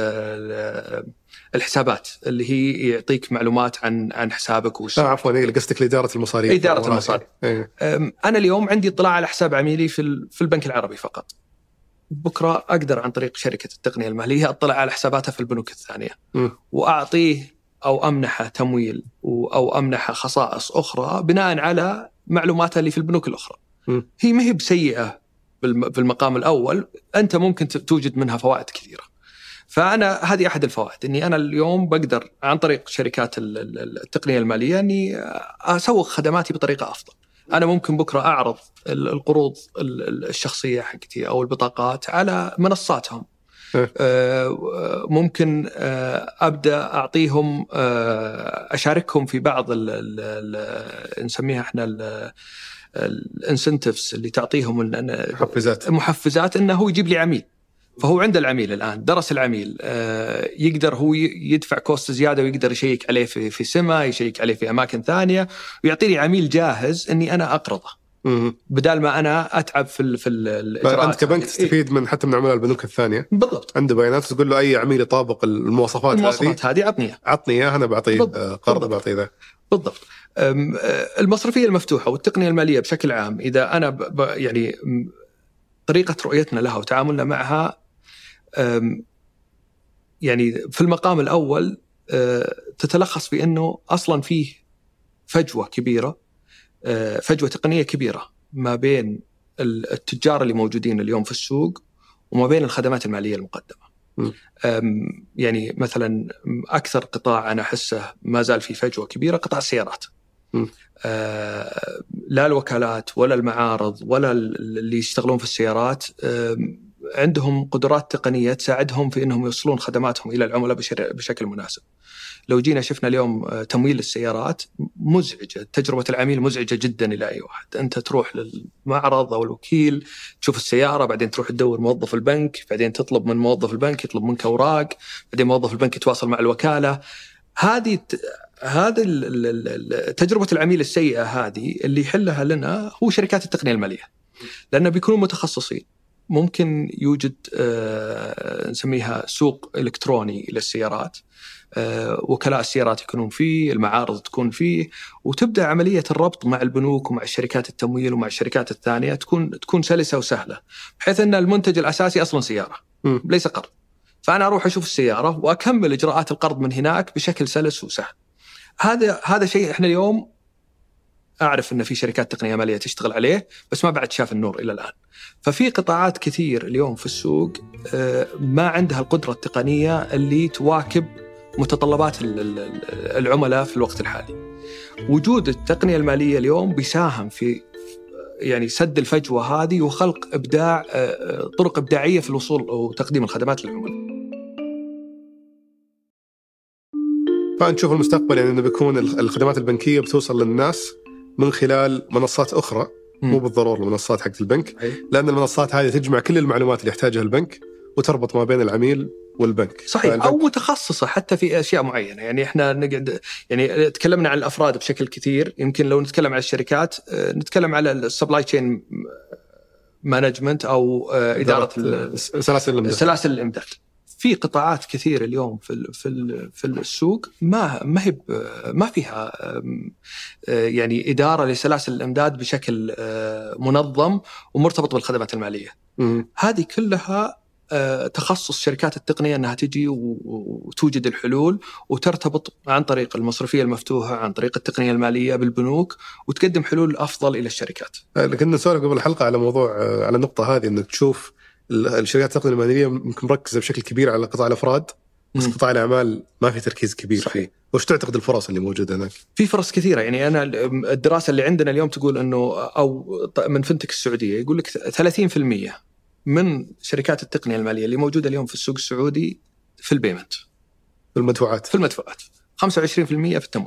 [SPEAKER 3] الحسابات اللي هي يعطيك معلومات عن حسابك
[SPEAKER 1] عفوا قصدك لإدارة المصاريف.
[SPEAKER 3] إدارة المصاريف. أنا اليوم عندي اطلاع على حساب عميلي في البنك العربي فقط. بكرة أقدر عن طريق شركة التقنية المالية أطلع على حساباتها في البنوك الثانية وأعطيه أو أمنحه تمويل أو أمنحه خصائص أخرى بناء على معلوماتها اللي في البنوك الأخرى. هي ما هي بسيئة بالمقام الأول، أنت ممكن توجد منها فوائد كثيرة. فأنا هذه أحد الفوائد، أني أنا اليوم بقدر عن طريق شركات التقنية المالية أني أسوق خدماتي بطريقة أفضل. أنا ممكن بكرة أعرض القروض الشخصية حقتي أو البطاقات على منصاتهم. ممكن أبدأ أعطيهم، أشاركهم في بعض نسميها إحنا الانسنتفز اللي تعطيهم محفزات أنه يجيب لي عميل. فهو عند العميل الآن، درس العميل، يقدر هو يدفع كوست زيادة ويقدر يشيك عليه في سما، يشيك عليه في أماكن ثانية، ويعطي لي عميل جاهز أني أنا أقرضه بدال ما أنا أتعب في الإجراءات.
[SPEAKER 1] أنت كبنك تستفيد من حتى من عملاء البنوك الثانية.
[SPEAKER 3] بالضبط.
[SPEAKER 1] عنده بيانات تقول له أي عميل يطابق المواصفات هذه عطني إياه، أنا بعطيه قرض، بعطيه ذا.
[SPEAKER 3] بالضبط. المصرفية المفتوحة والتقنية المالية بشكل عام، إذا أنا يعني طريقة رؤيتنا لها وتعاملنا معها، يعني في المقام الأول تتلخص في أنه أصلا فيه فجوة كبيرة، فجوة تقنية كبيرة ما بين التجار اللي موجودين اليوم في السوق وما بين الخدمات المالية المقدمة. يعني مثلا أكثر قطاع أنا أحسه ما زال فيه فجوة كبيرة قطاع السيارات. لا الوكالات ولا المعارض ولا اللي يشتغلون في السيارات عندهم قدرات تقنية تساعدهم في أنهم يوصلون خدماتهم إلى العملاء بشكل مناسب. لو جينا شفنا اليوم تمويل السيارات مزعجة، تجربة العميل مزعجة جدا إلى أي واحد. أنت تروح للمعرض أو الوكيل تشوف السيارة، بعدين تروح تدور موظف البنك، بعدين تطلب من موظف البنك يطلب منك أوراق، بعدين موظف البنك يتواصل مع الوكالة. هذه تجربة العميل السيئة هذه اللي يحلها لنا هو شركات التقنية المالية، لأنه بيكونوا متخصصين. ممكن يوجد نسميها سوق إلكتروني للسيارات، وكلاء السيارات يكونون فيه، المعارض تكون فيه، وتبدأ عملية الربط مع البنوك ومع الشركات التمويل ومع الشركات الثانية تكون سلسة وسهلة، بحيث أن المنتج الأساسي أصلا سيارة ليس قرض. فأنا أروح أشوف السيارة وأكمل إجراءات القرض من هناك بشكل سلس وسهل. هذا شيء إحنا اليوم أعرف أن في شركات تقنية مالية تشتغل عليه، بس ما بعد شاف النور إلى الآن. ففي قطاعات كثير اليوم في السوق ما عندها القدرة التقنية اللي تواكب متطلبات العملاء في الوقت الحالي. وجود التقنية المالية اليوم بيساهم في يعني سد الفجوة هذه وخلق إبداع، طرق إبداعية في الوصول وتقديم الخدمات للعملاء.
[SPEAKER 1] فنشوف المستقبل يعني أنه بيكون الخدمات البنكية بتوصل للناس من خلال منصات أخرى، مو بالضرورة المنصات حقت البنك، لأن المنصات هذه تجمع كل المعلومات اللي يحتاجها البنك وتربط ما بين العميل والبنك.
[SPEAKER 3] صحيح. أو متخصصة حتى في أشياء معينة. يعني إحنا نقعد يعني تكلمنا عن الأفراد بشكل كثير، يمكن لو نتكلم عن الشركات نتكلم على السبلاي تشين مانجمنت أو إدارة سلاسل الإمداد. في قطاعات كثير اليوم في السوق ما فيها يعني إدارة لسلاسل الإمداد بشكل منظم ومرتبط بالخدمات المالية. هذه كلها تخصص شركات التقنية أنها تجي وتوجد الحلول وترتبط عن طريق المصرفية المفتوحة، عن طريق التقنية المالية بالبنوك، وتقدم حلول أفضل إلى الشركات.
[SPEAKER 1] لكن نسولف قبل الحلقة على موضوع على النقطة هذه، أنك تشوف الشركات التقنية المالية يمكن مركزة بشكل كبير على قطاع الأفراد، بس قطاع الأعمال ما في تركيز كبير فيه. وش تعتقد الفرص اللي موجودة هناك؟
[SPEAKER 3] في فرص كثيرة. يعني أنا الدراسة اللي عندنا اليوم تقول أنه أو من فنتك السعودية يقول لك 30% من شركات التقنية المالية اللي موجودة اليوم في السوق السعودي في البيمنت،
[SPEAKER 1] في المدفوعات
[SPEAKER 3] 25% في التمويل.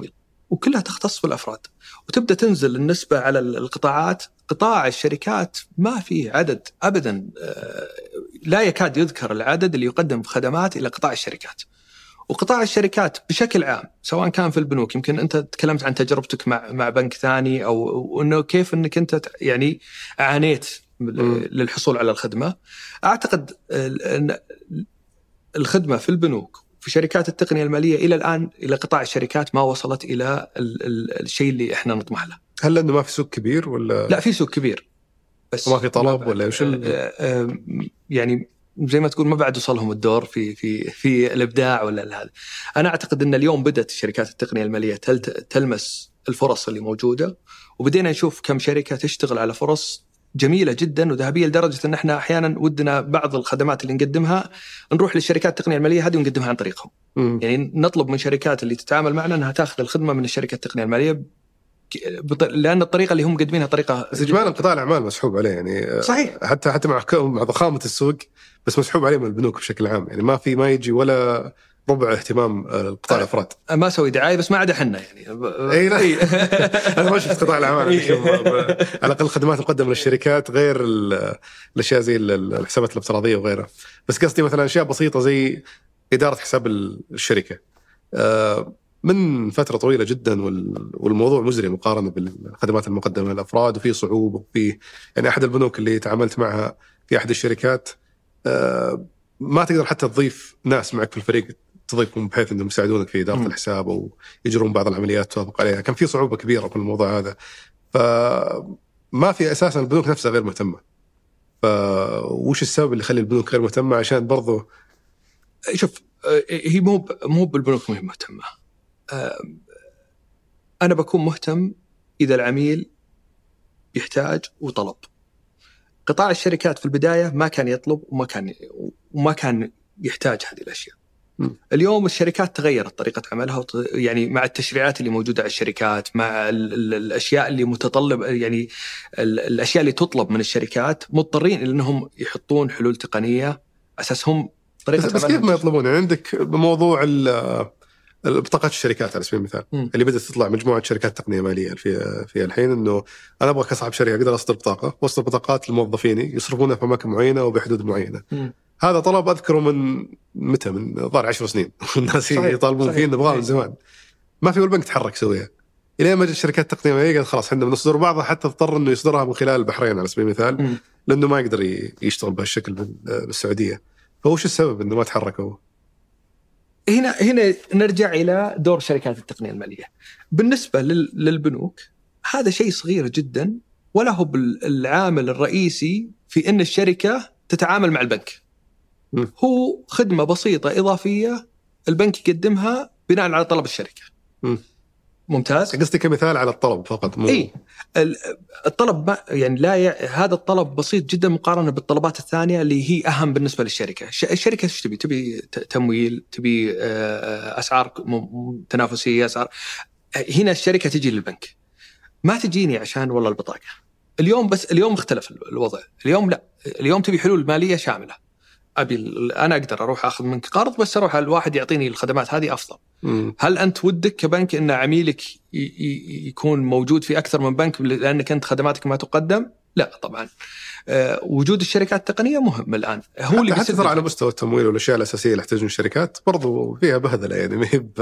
[SPEAKER 3] وكلها تختص بالأفراد، وتبدأ تنزل النسبة على القطاعات. قطاع الشركات ما فيه عدد أبدا، لا يكاد يذكر العدد اللي يقدم خدمات إلى قطاع الشركات. وقطاع الشركات بشكل عام سواء كان في البنوك، يمكن أنت تكلمت عن تجربتك مع بنك ثاني، أو أنه كيف أنك أنت يعني عانيت للحصول على الخدمة. أعتقد أن الخدمة في البنوك في شركات التقنية المالية إلى الآن إلى قطاع الشركات ما وصلت إلى الشيء اللي إحنا نطمح له.
[SPEAKER 1] هل لأنه ما في سوق كبير ولا؟
[SPEAKER 3] لا، في سوق كبير بس
[SPEAKER 1] ما في طلب ولا وش
[SPEAKER 3] يعني زي ما تقول ما بعد وصلهم الدور في الإبداع ولا هذا. أنا أعتقد أن اليوم بدأت الشركات التقنية المالية تلمس الفرص اللي موجودة، وبدينا نشوف كم شركة تشتغل على فرص جميلة جدا وذهبية، لدرجة أن احنا أحيانا ودنا بعض الخدمات اللي نقدمها نروح للشركات التقنية المالية هذه ونقدمها عن طريقهم. يعني نطلب من شركات اللي تتعامل معنا أنها تأخذ الخدمة من الشركة التقنية المالية، لأن الطريقة اللي هم مقدمينها طريقة
[SPEAKER 1] إجمالا قطاع الأعمال مسحوب عليه يعني.
[SPEAKER 3] صحيح.
[SPEAKER 1] حتى مع ضخامة السوق بس مسحوب عليه من البنوك بشكل عام، يعني ما يجي ولا ربع اهتمام القطاع الأفراد.
[SPEAKER 3] ما أسوي دعاية بس ما عدا حنا يعني.
[SPEAKER 1] أي لا. أنا ما شفت قطاع الأعمال على الأقل خدمات مقدمة للشركات غير الأشياء زي الحسابات الافتراضية وغيرها. بس قصدي مثلا أشياء بسيطة زي إدارة حساب الشركة من فترة طويلة جدا، والموضوع مزري مقارنة بالخدمات المقدمة للأفراد، وفي صعوبة. وفي يعني أحد البنوك اللي تعاملت معها في أحد الشركات ما تقدر حتى تضيف ناس معك في الفريق تضيفهم بحيث أنهم يساعدونك في إدارة الحساب أو يجرون بعض العمليات توافق عليها. كان في صعوبة كبيرة في الموضوع هذا، فما في أساسا البنوك نفسها غير مهتمة. فوش السبب اللي يخلي البنوك غير مهتمة؟ عشان برضو
[SPEAKER 3] شوف، هي مو بالبنوك مهتمة. أنا بكون مهتم إذا العميل يحتاج وطلب. قطاع الشركات في البداية ما كان يطلب وما كان يحتاج هذه الأشياء. اليوم الشركات تغيرت طريقة عملها، يعني مع التشريعات اللي موجودة على الشركات، مع الأشياء اللي متطلب، يعني الأشياء اللي تطلب من الشركات، مضطرين إنهم يحطون حلول تقنية أساسهم طريقة.
[SPEAKER 1] بس كيف ما يطلبون؟ يعني عندك بموضوع بطاقات الشركات على سبيل المثال اللي بدأت تطلع مجموعة شركات تقنية مالية في الحين، إنه أنا أبغى كصاحب شركة أقدر أصدر بطاقة وأصدر بطاقات لموظفيني يصرفونها في أماكن معينة وبحدود معينة. هذا طلب أذكره من متى، من ضار 10 سنين الناس يطالبون فيه، نبغاه من زمان. ما في والبنك تحرك سويها إلى ما جت الشركات التقنية مالية قالت خلاص إحنا بنصدر بعضها، حتى اضطر إنه يصدرها من خلال البحرين على سبيل المثال لأنه ما يقدر يشتغل بهالشكل بالسعودية. فوش السبب إنه ما تحركوا؟
[SPEAKER 3] هنا نرجع إلى دور شركات التقنية المالية. بالنسبة للبنوك هذا شيء صغير جدا، ولا هو العامل الرئيسي في أن الشركة تتعامل مع البنك. هو خدمة بسيطة إضافية البنك يقدمها بناء على طلب الشركة. ممتاز.
[SPEAKER 1] قصدي كمثال على الطلب فقط.
[SPEAKER 3] إيه الطلب يعني هذا الطلب بسيط جدا مقارنة بالطلبات الثانية اللي هي أهم بالنسبة للشركة. الشركة ايش تبي تمويل، تبي أسعار تنافسية، أسعار. هنا الشركة تجي للبنك، ما تجيني عشان والله البطاقة. اليوم اختلف الوضع. اليوم لا، اليوم تبي حلول مالية شاملة. أنا أقدر أروح أخذ منك قرض، بس أروح الواحد يعطيني الخدمات هذه أفضل. هل أنت ودك كبنك أن عميلك يكون موجود في أكثر من بنك لأنك أنت خدماتك ما تقدم؟ لا طبعا. وجود الشركات التقنية مهم الآن. هو اللي
[SPEAKER 1] حتى على مستوى التمويل والأشياء الأساسية اللي يحتاجون الشركات برضو فيها بهذلة، يعني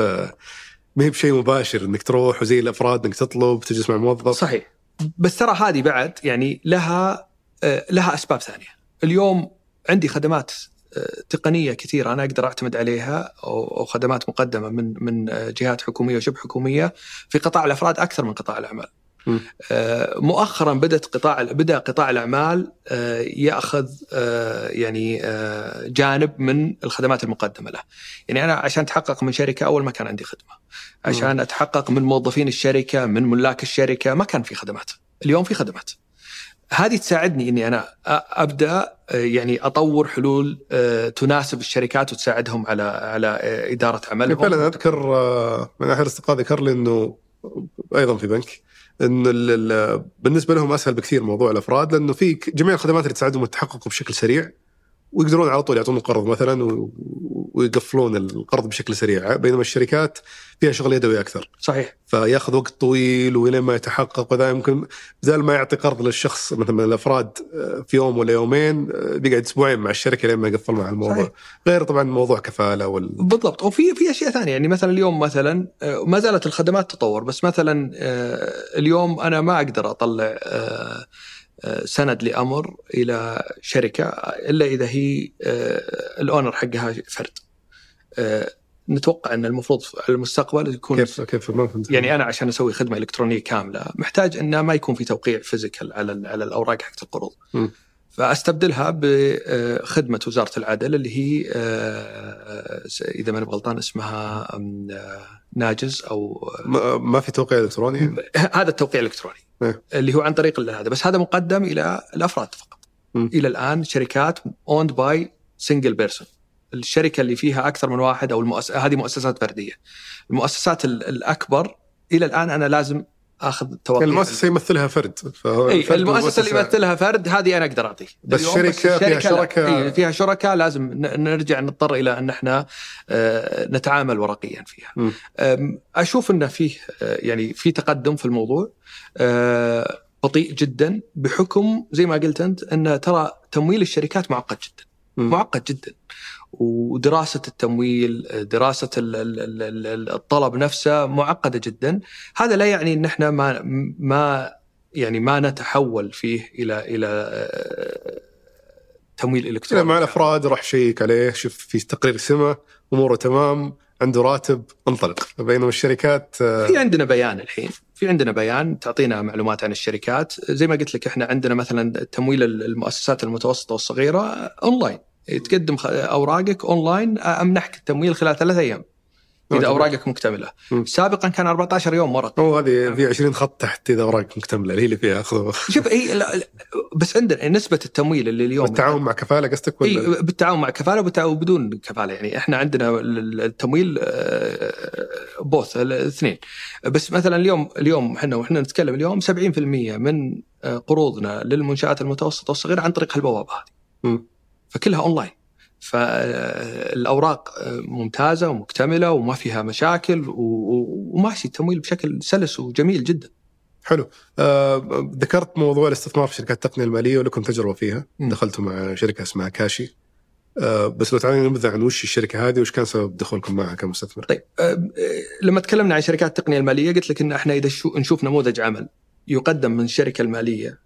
[SPEAKER 1] ما هي بشيء مباشر إنك تروح وزي الأفراد إنك تطلب تجلس مع موظف.
[SPEAKER 3] صحيح. بس ترى هذه بعد يعني لها أسباب ثانية. اليوم عندي خدمات تقنية كثيرة أنا أقدر أعتمد عليها، أو خدمات مقدمة من جهات حكومية وشبه حكومية في قطاع الأفراد أكثر من قطاع الأعمال. مؤخرا بدأ قطاع الأعمال يأخذ يعني جانب من الخدمات المقدمة له. يعني أنا عشان أتحقق من شركة أول ما كان عندي خدمة، عشان أتحقق من موظفين الشركة، من ملاك الشركة، ما كان في خدمات. اليوم في خدمات. هذه تساعدني إني أنا أبدأ يعني أطور حلول تناسب الشركات وتساعدهم على إدارة عملهم.
[SPEAKER 1] فعلا أذكر من آخر استقاء ذكر لي إنه أيضا في بنك إن بالنسبة لهم أسهل بكثير موضوع الأفراد، لأنه في جميع الخدمات اللي تساعدهم التحقق بشكل سريع ويقدرون على طول يعطون قرض مثلا ويقفلون القرض بشكل سريع، بينما الشركات فيها شغل يدوي أكثر.
[SPEAKER 3] صحيح.
[SPEAKER 1] فياخذ وقت طويل ولين ما يتحقق، وذا يمكن بدل ما يعطي قرض للشخص مثلا من الأفراد في يوم ولا يومين بيقعد أسبوعين مع الشركة لين ما يقفل مع الموضوع. صحيح. غير طبعا موضوع كفالة
[SPEAKER 3] بالضبط. وفي أشياء ثانية، يعني مثلا اليوم مثلا ما زالت الخدمات تطور، بس مثلا اليوم أنا ما أقدر أطلع سند لأمر إلى شركة إلا إذا هي الأونر حقها فرد. نتوقع أن المفروض المستقبل يكون
[SPEAKER 1] كيف ما فهمت.
[SPEAKER 3] يعني أنا عشان أسوي خدمة إلكترونية كاملة محتاج أن ما يكون في توقيع فيزيكال على الأوراق حقت القروض. فأستبدلها بخدمة وزارة العدل اللي هي إذا ما أنا غلطان اسمها ناجز أو
[SPEAKER 1] ما في توقيع إلكتروني.
[SPEAKER 3] هذا التوقيع الإلكتروني اللي هو عن طريق هذا، بس هذا مقدم إلى الأفراد فقط. إلى الآن شركات owned by single person، الشركة اللي فيها أكثر من واحد أو هذه مؤسسات فردية. المؤسسات الأكبر إلى الآن أنا لازم أخذ توقيع.
[SPEAKER 1] المؤسسة يمثلها فرد،
[SPEAKER 3] المؤسسة اللي يمثلها فرد هذه أنا أقدر أعطيه.
[SPEAKER 1] بس الشركة فيها شركاء،
[SPEAKER 3] فيها شركاء لازم نرجع نضطر إلى أن احنا نتعامل ورقيا فيها. أشوف أن فيه يعني في تقدم في الموضوع، بطيء جدا بحكم زي ما قلت أنت أن ترى تمويل الشركات معقد جدا. معقد جدا، ودراسة التمويل، دراسة الطلب نفسه معقدة جدا. هذا لا يعني أن احنا ما نتحول فيه إلى تمويل إلكتروني.
[SPEAKER 1] مع الأفراد راح شيك عليه، شوف في تقرير سمة أموره تمام، عنده راتب، انطلق. بينما الشركات
[SPEAKER 3] في عندنا بيان الحين، في عندنا بيان تعطينا معلومات عن الشركات. زي ما قلت لك احنا عندنا مثلا تمويل المؤسسات المتوسطة والصغيرة أونلاين، تقدم أوراقك أونلاين أمنحك التمويل خلال 3 أيام إذا أوراقك مكتملة. سابقا كان 14 يوم ورقي.
[SPEAKER 1] هذه في 20 خط تحت إذا أوراقك مكتملة، هي اللي فيها أخذ.
[SPEAKER 3] شوف بس عندنا نسبة التمويل اللي اليوم
[SPEAKER 1] بالتعاون مع كفالة قصدك ولا؟
[SPEAKER 3] بالتعاون مع كفالة وبدون كفالة. يعني إحنا عندنا التمويل بوث الاثنين. بس مثلا اليوم وإحنا نتكلم اليوم 70% من قروضنا للمنشآت المتوسطة والصغيرة عن طريق البوابة هذه. فكلها أونلاين، فالأوراق ممتازة ومكتملة وما فيها مشاكل وماشي التمويل بشكل سلس وجميل جدا.
[SPEAKER 1] حلو. ذكرت موضوع الاستثمار في شركات التقنية المالية ولكم تجربة فيها. دخلتوا مع شركة اسمها كاشي، بس لو تعلمنا نبذة عن وش الشركة هذه وش كان سبب دخولكم معها كمستثمر.
[SPEAKER 3] طيب، لما تكلمنا عن شركات التقنية المالية قلت لك إن إحنا إذا نشوف نموذج عمل يقدم من الشركة المالية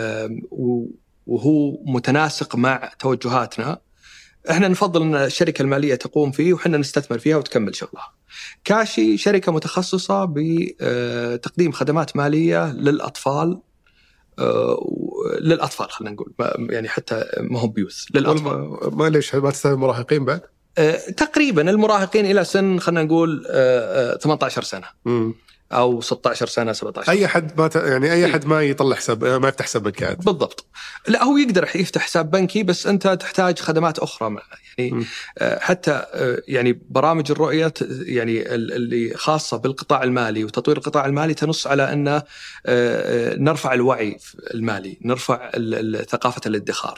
[SPEAKER 3] وهو متناسق مع توجهاتنا، احنا نفضل ان الشركه الماليه تقوم فيه وحنا نستثمر فيها وتكمل شغلها. كاشي شركه متخصصه بتقديم خدمات ماليه للاطفال، خلينا نقول يعني حتى ما هم بيوث للاطفال.
[SPEAKER 1] ما ليش ما تستخدم مراهقين بعد؟
[SPEAKER 3] تقريبا المراهقين الى سن خلينا نقول 18 سنه أو 16 سنة 17.
[SPEAKER 1] أي حد ما يعني أي حد ما يطلع حساب، ما يفتح حساب بنكي. بالضبط.
[SPEAKER 3] لا، هو يقدر يفتح حساب بنكي، بس أنت تحتاج خدمات أخرى يعني حتى يعني برامج الرؤية يعني اللي خاصة بالقطاع المالي وتطوير القطاع المالي تنص على أن نرفع الوعي المالي، نرفع ثقافة الادخار،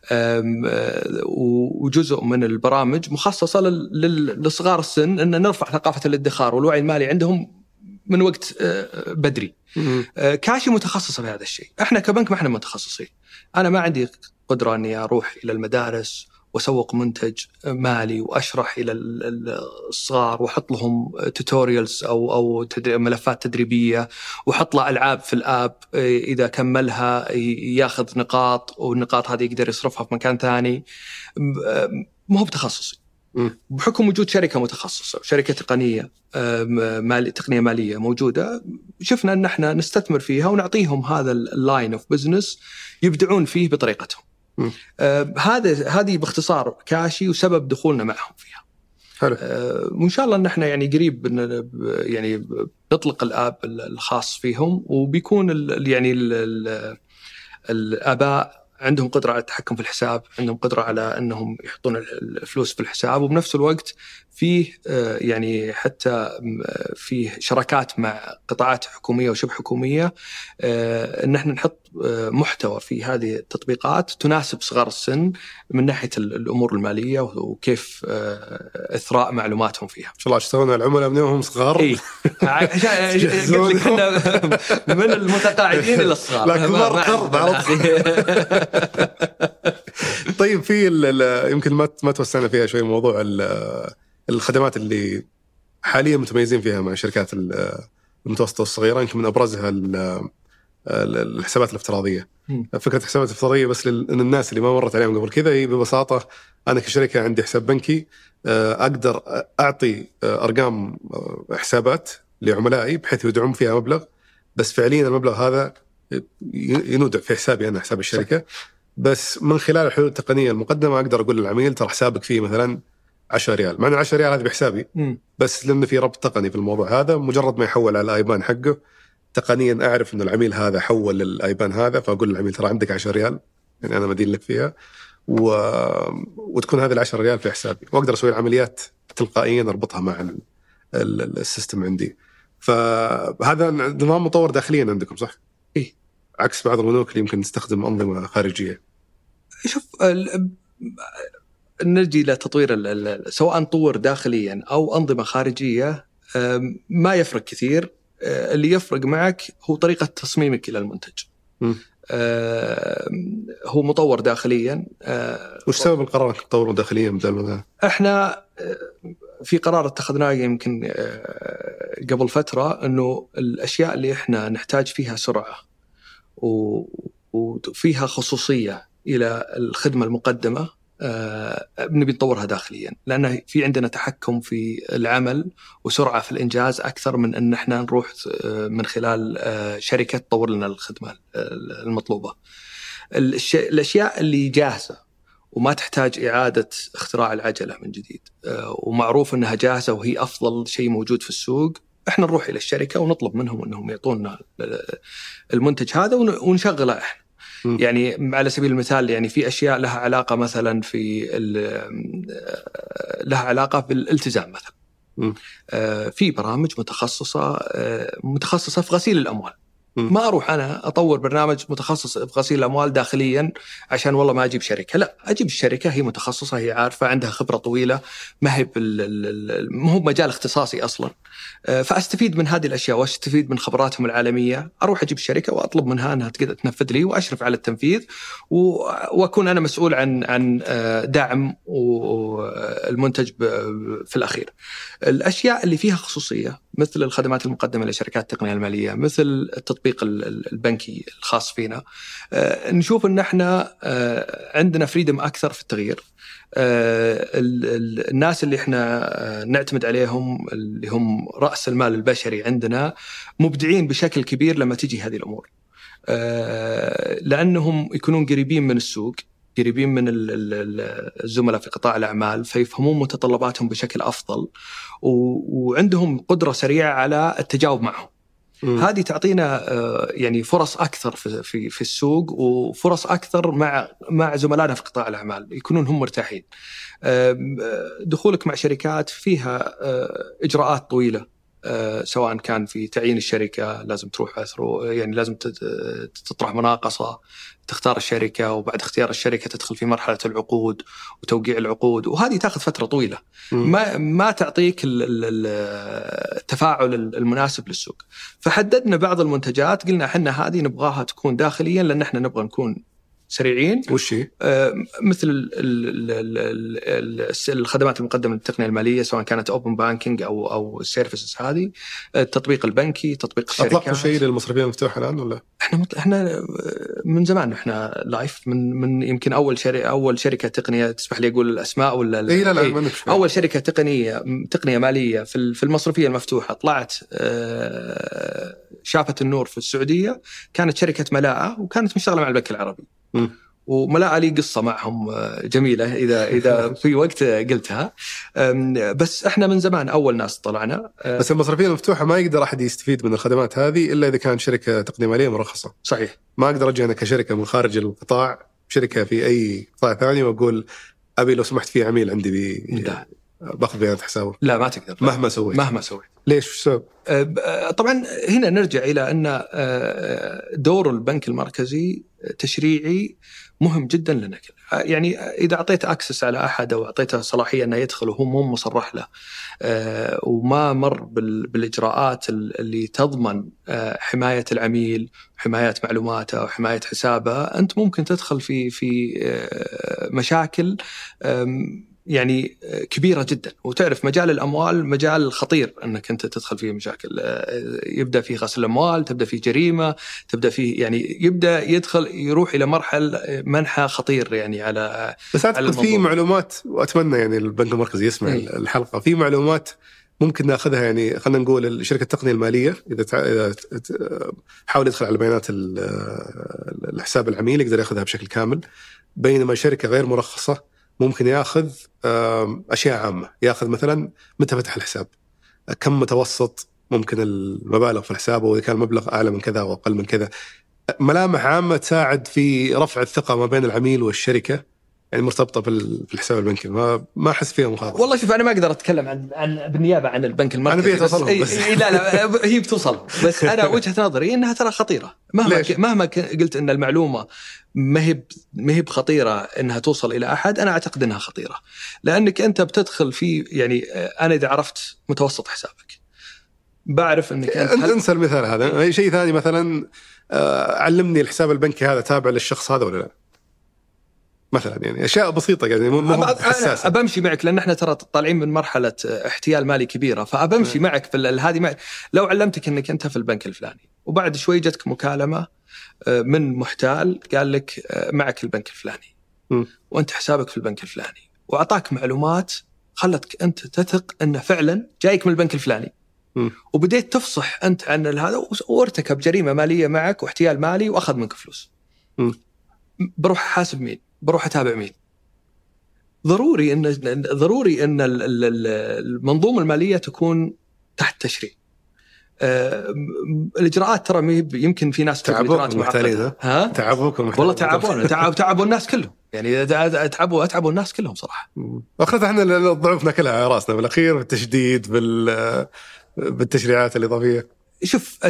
[SPEAKER 3] وجزء من البرامج مخصصة لصغار السن أن نرفع ثقافة الادخار والوعي المالي عندهم من وقت بدري. كاشي متخصصة في هذا الشيء. احنا كبنك ما احنا متخصصين. انا ما عندي قدرة اني اروح الى المدارس واسوق منتج مالي واشرح الى الصغار واحط لهم توتوريالز او ملفات تدريبية واحط له العاب في الاب، اذا كملها ياخذ نقاط والنقاط هذه يقدر يصرفها في مكان ثاني. ما هو بتخصصي. بحكم وجود شركة متخصصة، شركة تقنية تقنية مالية موجودة، شفنا أن احنا نستثمر فيها ونعطيهم هذا اللاين اوف بزنس يبدعون فيه بطريقتهم. هذه باختصار كاشي وسبب دخولنا معهم فيها.
[SPEAKER 1] حلو.
[SPEAKER 3] وإن شاء الله أن احنا يعني قريب يعني نطلق الآب الخاص فيهم، وبيكون يعني الآباء عندهم قدرة على التحكم في الحساب، عندهم قدرة على أنهم يحطون الفلوس في الحساب، وبنفس الوقت فيه يعني حتى فيه شراكات مع قطاعات حكومية وشبه حكومية، أن احنا نحط محتوى في هذه التطبيقات تناسب صغار السن من ناحية الأمور المالية وكيف إثراء معلوماتهم فيها.
[SPEAKER 1] إن شاء الله يشتغلون العملاء منهم صغار.
[SPEAKER 3] إيه قلت لك إحنا من المتقاعدين إلى الصغار.
[SPEAKER 1] لا كبار قرض طيب في يمكن ما توسعنا فيها شوي موضوع الخدمات اللي حاليا متميزين فيها مع شركات المتوسطة والصغيرة. يمكن من أبرزها الحسابات الافتراضية. فكرة الحسابات الافتراضية بس للناس اللي ما مرت عليهم قبل كذا، هي ببساطة أنا كشركة عندي حساب بنكي أقدر أعطي أرقام حسابات لعملائي بحيث يدعم فيها مبلغ، بس فعليا المبلغ هذا ينودع في حسابي أنا، حساب الشركة. بس من خلال الحلول التقنية المقدمة أقدر أقول للعميل ترى حسابك فيه مثلا 10 ريال، معنى 10 ريال هذا بحسابي بس لأنه في ربط تقني في الموضوع هذا. مجرد ما يحول على الآيبان حقه تقنيا أعرف أن العميل هذا حول للآيبان هذا، فأقول للعميل ترى عندك 10 ريال يعني أنا مدين لك فيها، وتكون هذه 10 ريال في حسابي، وأقدر أسوي العمليات تلقائيا أربطها مع السيستم عندي. فهذا نظام مطور داخليا عندكم صح؟
[SPEAKER 3] إيه.
[SPEAKER 1] عكس بعض البنوك اللي يمكن تستخدم أنظمة خارجية.
[SPEAKER 3] شوف نجي لتطوير سواء نطور داخليا أو أنظمة خارجية ما يفرق كثير. اللي يفرق معك هو طريقة تصميمك إلى المنتج. هو مطور داخليا.
[SPEAKER 1] وش سبب القرار أنك تطوره داخليا بدل ما
[SPEAKER 3] إحنا في قرار اتخذناه يمكن قبل فترة إنه الأشياء اللي إحنا نحتاج فيها سرعة وفيها خصوصية إلى الخدمة المقدمة نبي نطورها داخليا، لأن في عندنا تحكم في العمل وسرعة في الإنجاز أكثر من أن احنا نروح من خلال شركة تطور لنا الخدمة المطلوبة. الأشياء اللي جاهزة وما تحتاج إعادة اختراع العجلة من جديد ومعروف أنها جاهزة وهي أفضل شيء موجود في السوق، احنا نروح إلى الشركة ونطلب منهم أنهم يعطونا المنتج هذا ونشغله احنا. يعني على سبيل المثال يعني في أشياء لها علاقة مثلا لها علاقة بالالتزام مثلا. في برامج متخصصة في غسيل الأموال. ما أروح أنا أطور برنامج متخصص في غسيل الأموال داخليا عشان والله ما أجيب شركة، لا أجيب الشركة هي متخصصة، هي عارفة، عندها خبرة طويلة، ما هو مجال اختصاصي أصلا. فأستفيد من هذه الأشياء واستفيد من خبراتهم العالمية. أروح أجيب الشركة وأطلب منها أنها تقدر تنفذ لي وأشرف على التنفيذ وأكون أنا مسؤول عن دعم المنتج في الأخير. الأشياء اللي فيها خصوصية مثل الخدمات المقدمة لشركات التقنية المالية، مثل التطبيق البنكي الخاص فينا، نشوف أن احنا عندنا فريدم أكثر في التغيير. الناس اللي احنا نعتمد عليهم اللي هم رأس المال البشري عندنا مبدعين بشكل كبير لما تجي هذه الأمور، لأنهم يكونون قريبين من السوق، قريبين من الزملاء في قطاع الأعمال، فيفهمون متطلباتهم بشكل أفضل وعندهم قدرة سريعة على التجاوب معهم. هذه تعطينا يعني فرص أكثر في السوق وفرص أكثر مع زملائنا في قطاع الأعمال، يكونون هم مرتاحين. دخولك مع شركات فيها إجراءات طويلة، سواء كان في تعيين الشركة لازم تروح يعني لازم تطرح مناقصة، تختار الشركة، وبعد اختيار الشركة تدخل في مرحلة العقود وتوقيع العقود، وهذه تأخذ فترة طويلة ما تعطيك التفاعل المناسب للسوق. فحددنا بعض المنتجات قلنا احنا هذه نبغاها تكون داخليا لأن احنا نبغى نكون سريعين.
[SPEAKER 1] وشي
[SPEAKER 3] مثل الخدمات المقدمة للتقنية المالية سواء كانت اوبن بانكينج او السيرفيسز، هذه التطبيق البنكي، تطبيق الشركات.
[SPEAKER 1] اطلقتوا شيء للمصرفيين المفتوحة الآن ولا؟
[SPEAKER 3] احنا من زمان احنا لايف من يمكن اول شركة تقنية، تسمح لي اقول الاسماء ولا
[SPEAKER 1] لا
[SPEAKER 3] اول شركة تقنية مالية في المصرفية المفتوحة طلعت شافت النور في السعودية، كانت شركة ملاءة وكانت مشتغلة مع البنك العربي. وملاءة لي قصة معهم جميلة إذا في وقت قلتها. بس إحنا من زمان أول ناس طلعنا.
[SPEAKER 1] بس المصرفية المفتوحة ما يقدر أحد يستفيد من الخدمات هذه إلا إذا كان شركة تقنية مالية مرخصة.
[SPEAKER 3] صحيح.
[SPEAKER 1] ما أقدر أجي أنا كشركة من خارج القطاع، شركة في أي قطاع ثاني، وأقول أبي لو سمحت في عميل عندي باخذ بيانات حسابه؟
[SPEAKER 3] لا ما تقدر
[SPEAKER 1] مهما سويت. ليش؟ وش السبب؟
[SPEAKER 3] طبعا هنا نرجع إلى أن دور البنك المركزي تشريعي مهم جدا لنا. يعني إذا أعطيت أكسس على أحد أو أعطيته صلاحية أنه يدخل وهو مو مصرح له وما مر بالإجراءات اللي تضمن حماية العميل، حماية معلوماته وحماية حسابه، أنت ممكن تدخل في مشاكل يعني كبيرة جدا. وتعرف مجال الأموال مجال خطير أنك أنت تدخل فيه مشاكل، يبدأ فيه غسل الأموال، تبدأ فيه جريمة، تبدأ فيه يعني يبدأ يروح إلى مرحلة منحى خطير يعني على.
[SPEAKER 1] بس أعتقد في معلومات، وأتمنى يعني البنك المركزي يسمع الحلقة، في معلومات ممكن ناخذها. يعني خلينا نقول الشركة التقنية المالية إذا حاول يدخل على بيانات الحساب العميل يقدر يأخذها بشكل كامل، بينما شركة غير مرخصة ممكن ياخذ أشياء عامة. ياخذ مثلا متى فتح الحساب، كم متوسط ممكن المبالغ في الحساب، وإذا كان المبلغ أعلى من كذا وأقل من كذا. ملامح عامة تساعد في رفع الثقة ما بين العميل والشركة، يعني مرتبطة بالحساب البنكي. ما أحس فيها مخاطرة.
[SPEAKER 3] والله شوف، أنا ما أقدر أتكلم عن بالنيابة عن البنك المركزي.
[SPEAKER 1] أنا بيتوصلهم بس.
[SPEAKER 3] لا هي بتوصل، بس أنا وجهة نظري إنها ترى خطيرة. مهما قلت إن المعلومة ما هي بخطيرة إنها توصل إلى أحد، أنا أعتقد إنها خطيرة، لأنك أنت بتدخل في يعني أنا إذا عرفت متوسط حسابك بعرف إنك أنت
[SPEAKER 1] انسى المثال هذا. أي شيء ثاني مثلا علمني الحساب البنكي هذا تابع للشخص هذا ولا لا مثلا، يعني أشياء بسيطة يعني مو حساسة.
[SPEAKER 3] أبمشي معك لأن إحنا ترى طالعين من مرحلة احتيال مالي كبيرة، فأبمشي معك في هذه معك. لو علمتك إنك أنت في البنك الفلاني وبعد شوي جتك مكالمة من محتال قال لك معك البنك الفلاني وأنت حسابك في البنك الفلاني، وأعطاك معلومات خلتك أنت تثق أنه فعلا جايك من البنك الفلاني، وبديت تفصح أنت عن هذا وارتكب جريمة مالية معك واحتيال مالي وأخذ منك فلوس. بروح حاسب مين؟ بروح أتابع مين؟ ضروري أن المنظومة المالية تكون تحت تشريع. الإجراءات ترى يمكن في ناس
[SPEAKER 1] تعبوك محتالين.
[SPEAKER 3] والله تعبوا الناس كلهم، يعني تعبوا الناس كلهم صراحة.
[SPEAKER 1] أخذت احنا ضعفنا كلها على راسنا بالأخير، بالتشديد بالتشريعات الإضافية.
[SPEAKER 3] شوف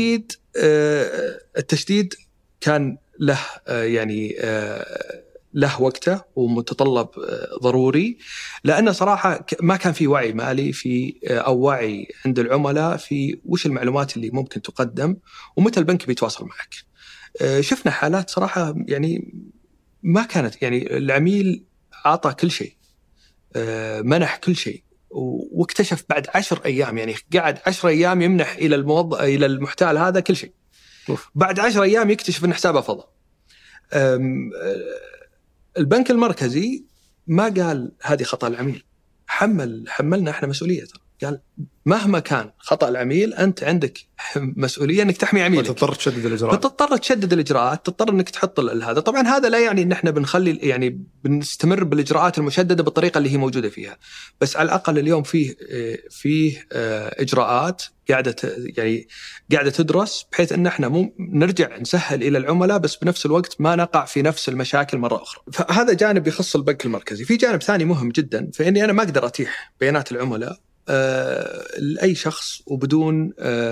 [SPEAKER 3] التشديد كان له يعني له وقته ومتطلب ضروري، لأنه صراحة ما كان في وعي مالي أو وعي عند العملاء في وش المعلومات اللي ممكن تقدم ومتى البنك بيتواصل معك. شفنا حالات صراحة يعني ما كانت، يعني العميل عطى كل شيء، منح كل شيء، واكتشف بعد 10 أيام، يعني قعد 10 أيام يمنح إلى المحتال هذا كل شيء، بعد 10 أيام يكتشف أن حسابه فضى. البنك المركزي ما قال هذه خطأ العميل، حملنا احنا مسؤولية. قال مهما كان خطأ العميل أنت عندك مسؤولية أنك تحمي عميلك،
[SPEAKER 1] تضطر تشدد
[SPEAKER 3] الإجراءات، تضطر أنك تحط هذا. طبعا هذا لا يعني أن احنا بنخلي يعني بنستمر بالإجراءات المشددة بالطريقة اللي هي موجودة فيها، بس على الأقل اليوم فيه إجراءات قاعدة تدرس بحيث أن احنا مو نرجع نسهل إلى العملاء، بس بنفس الوقت ما نقع في نفس المشاكل مرة أخرى. فهذا جانب يخص البنك المركزي. في جانب ثاني مهم جدا، فإني أنا ما أقدر أتيح بيانات العملاء لأي شخص وبدون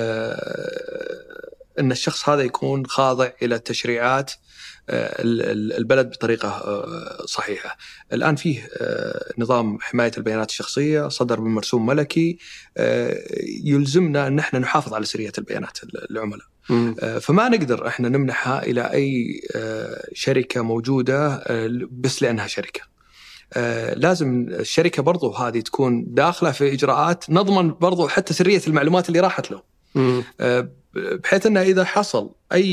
[SPEAKER 3] أن الشخص هذا يكون خاضع إلى التشريعات البلد بطريقة صحيحة. الآن فيه نظام حماية البيانات الشخصية صدر من مرسوم ملكي يلزمنا أن احنا نحافظ على سرية البيانات العملاء، فما نقدر احنا نمنحها إلى أي شركة موجودة بس لأنها شركة. لازم الشركة برضو هذه تكون داخلة في إجراءات نضمن برضو حتى سرية المعلومات اللي راحت له، بحيث أنه إذا حصل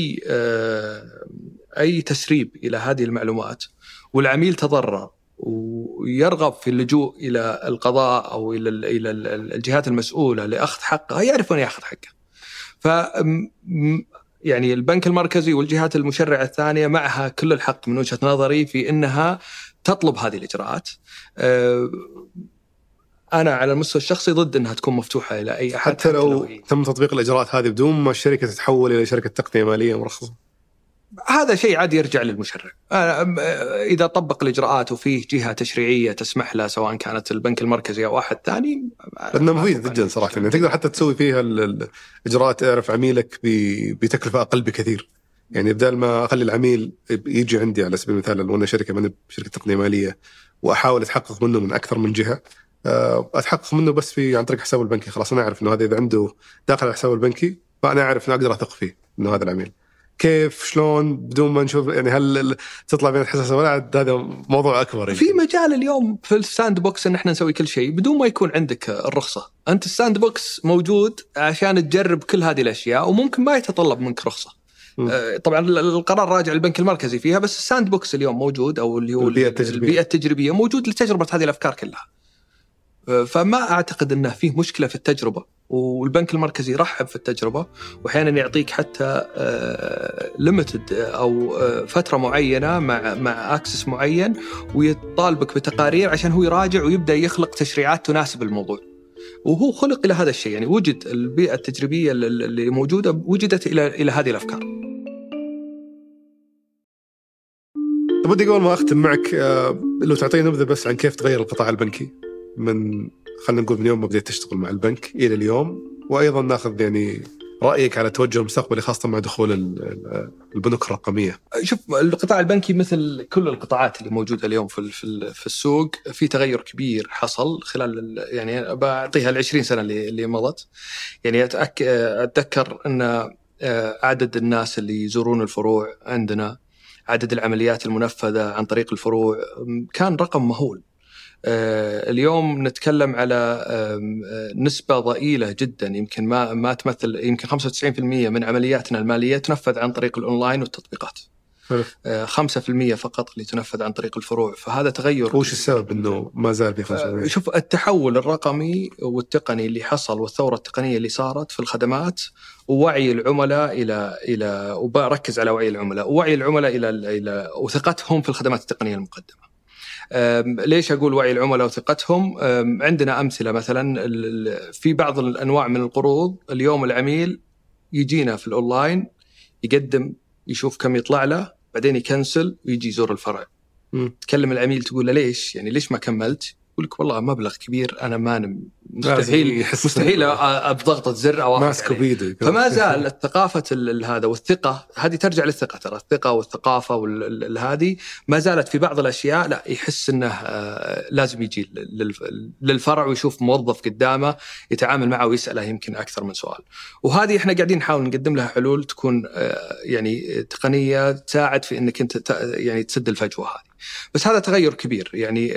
[SPEAKER 3] أي تسريب إلى هذه المعلومات والعميل تضرر ويرغب في اللجوء إلى القضاء أو إلى الجهات المسؤولة لأخذ حقه، يعرف أن يأخذ حقه. يعني البنك المركزي والجهات المشرعة الثانية معها كل الحق من وجهة نظري في أنها تطلب هذه الإجراءات. أنا على المستوى الشخصي ضد أنها تكون مفتوحة إلى أي أحد،
[SPEAKER 1] حتى لو تم تطبيق الإجراءات هذه بدون ما الشركة تتحول إلى شركة تقنية مالية مرخصة.
[SPEAKER 3] هذا شيء عادي يرجع للمشرع. إذا طبق الإجراءات وفيه جهة تشريعية تسمح له سواء كانت البنك المركزي أو أحد ثاني،
[SPEAKER 1] لأنه مفيد جدا صراحة. يعني تقدر حتى تسوي فيها الإجراءات، تعرف عميلك بتكلفة أقل بكثير. يعني بدل ما أخلي العميل يجي عندي على سبيل المثال لو أنا شركة من شركة تقنية مالية وأحاول أتحقق منه من أكثر من جهة، أتحقق منه بس عن طريق حسابه البنكي. خلاص أنا أعرف إنه هذا إذا عنده داخل على حسابه البنكي فأنا أعرف إنه أقدر أثق فيه إنه هذا العميل. كيف شلون بدون ما نشوف يعني هل تطلع بين الحساسة ولا عاد، هذا موضوع أكبر. يعني
[SPEAKER 3] في مجال اليوم في الساند بوكس إن إحنا نسوي كل شيء بدون ما يكون عندك الرخصة. أنت الساند بوكس موجود عشان تجرب كل هذه الأشياء وممكن ما يتطلب منك رخصة. طبعا القرار راجع للبنك المركزي فيها، بس الساند بوكس اليوم موجود، أو اللي هو البيئة التجريبية موجود لتجربة هذه الأفكار كلها. فما أعتقد أنه فيه مشكلة في التجربة، والبنك المركزي يرحب في التجربة، وأحيانا يعطيك حتى ليميتد أو فترة معينة مع أكسس معين، ويطالبك بتقارير عشان هو يراجع ويبدأ يخلق تشريعات تناسب الموضوع. وهو خلق إلى هذا الشيء، يعني وجد البيئة التجريبية اللي موجودة وجدت إلى هذه الأفكار.
[SPEAKER 1] بدي قبل ما أختم معك لو تعطينا نبذة بس عن كيف تغير القطاع البنكي من خلينا نقول من يوم ما بديت تشتغل مع البنك إلى اليوم، وأيضا ناخذ يعني رأيك على توجه المستقبلي خاصة مع دخول البنوك الرقمية.
[SPEAKER 3] شوف، القطاع البنكي مثل كل القطاعات اللي موجودة اليوم في السوق في تغير كبير حصل خلال يعني بعطيها 20 سنة اللي مضت. يعني أتذكر أن عدد الناس اللي يزورون الفروع عندنا، عدد العمليات المنفذة عن طريق الفروع كان رقم مهول. اليوم نتكلم على نسبة ضئيلة جدا، يمكن ما تمثل، يمكن 95% من عملياتنا المالية تنفذ عن طريق الأونلاين والتطبيقات. 5% فقط اللي تنفذ عن طريق الفروع. فهذا تغير.
[SPEAKER 1] وش السبب إنه ما زال في 5%؟
[SPEAKER 3] شوف، التحول الرقمي والتقني اللي حصل، والثورة التقنية اللي صارت في الخدمات، ووعي العملاء إلى وبركز على وعي العملاء، ووعي العملاء إلى وثقتهم في الخدمات التقنية المقدمة. ليش أقول وعي العملاء وثقتهم؟ عندنا أمثلة مثلا في بعض الأنواع من القروض اليوم العميل يجينا في الأونلاين يقدم، يشوف كم يطلع له، بعدين يكنسل ويجي يزور الفرع. تكلم العميل تقول له ليش ما كملت؟ يقول لك والله مبلغ كبير، أنا ما مستحيل بضغطة زر أو
[SPEAKER 1] ماسكه بيده.
[SPEAKER 3] فما زال الثقافة هذا والثقة، هذه ترجع للثقة، ترى الثقة والثقافة هذه ما زالت في بعض الأشياء. لا، يحس أنه لازم يجي للفرع ويشوف موظف قدامه يتعامل معه ويسأله يمكن أكثر من سؤال. وهذه إحنا قاعدين نحاول نقدم لها حلول تكون يعني تقنية تساعد في أنك أنت يعني تسد الفجوة هذه. بس هذا تغير كبير. يعني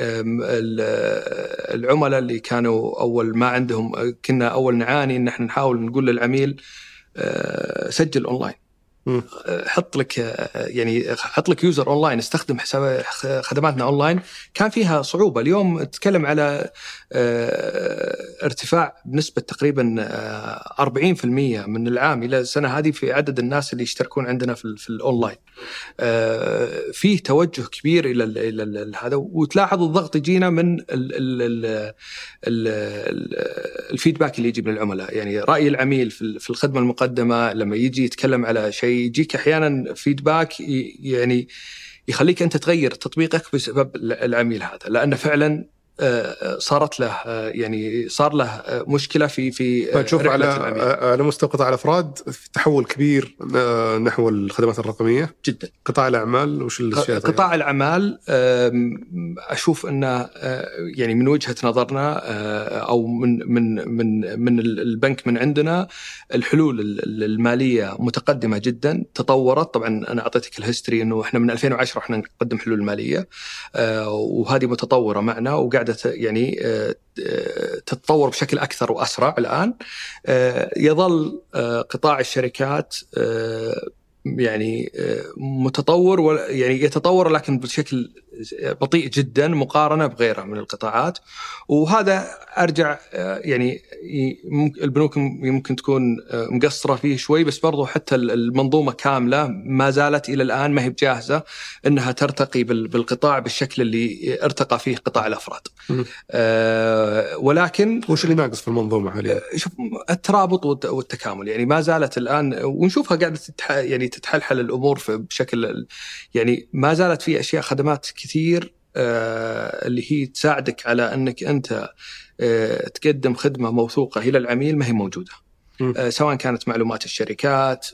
[SPEAKER 3] العملاء اللي كانوا أول ما عندهم، كنا أول نعاني إن احنا نحاول نقول للعميل سجل أونلاين، حط لك يوزر أونلاين، استخدم حساب خدماتنا أونلاين. كان فيها صعوبة. اليوم تتكلم على ارتفاع بنسبة تقريبا 40% من العام إلى السنة هذه في عدد الناس اللي يشتركون عندنا في الأونلاين. فيه توجه كبير إلى هذا، وتلاحظ الضغط يجينا من الفيدباك اللي يجي من العملاء. يعني رأي العميل في الخدمة المقدمة لما يجي يتكلم على شيء، يجيك أحيانا فيدباك يعني يخليك أنت تغير تطبيقك بسبب العميل هذا، لأنه فعلا صارت له يعني صار له مشكلة في
[SPEAKER 1] تشوف على مستوى قطاع الأفراد في تحول كبير نحو الخدمات الرقمية جدا. قطاع الأعمال وش الأشياء؟
[SPEAKER 3] قطاع الأعمال أشوف أنه يعني من وجهة نظرنا أو من البنك من عندنا الحلول المالية متقدمة جدا، تطورت. طبعا أنا أعطيتك الهيستوري أنه إحنا من 2010 إحنا نقدم حلول مالية، وهذه متطورة معنا وقاعدة يعني تتطور بشكل أكثر وأسرع. الآن يظل قطاع الشركات يعني متطور، يعني يتطور لكن بشكل بطيء جدا مقارنة بغيرها من القطاعات. وهذا أرجع يعني البنوك يمكن تكون مقصرة فيه شوي، بس برضو حتى المنظومة كاملة ما زالت إلى الآن ما هي بجاهزة أنها ترتقي بالقطاع بالشكل اللي ارتقى فيه قطاع الأفراد. ولكن
[SPEAKER 1] وش اللي ناقص في المنظومة حاليا؟
[SPEAKER 3] شوف، الترابط والتكامل يعني ما زالت الآن، ونشوفها قاعدة يعني تتحلحل الأمور بشكل يعني ما زالت في أشياء خدمات كثير اللي هي تساعدك على أنك أنت تقدم خدمة موثوقة إلى العميل ما هي موجودة. سواء كانت معلومات الشركات،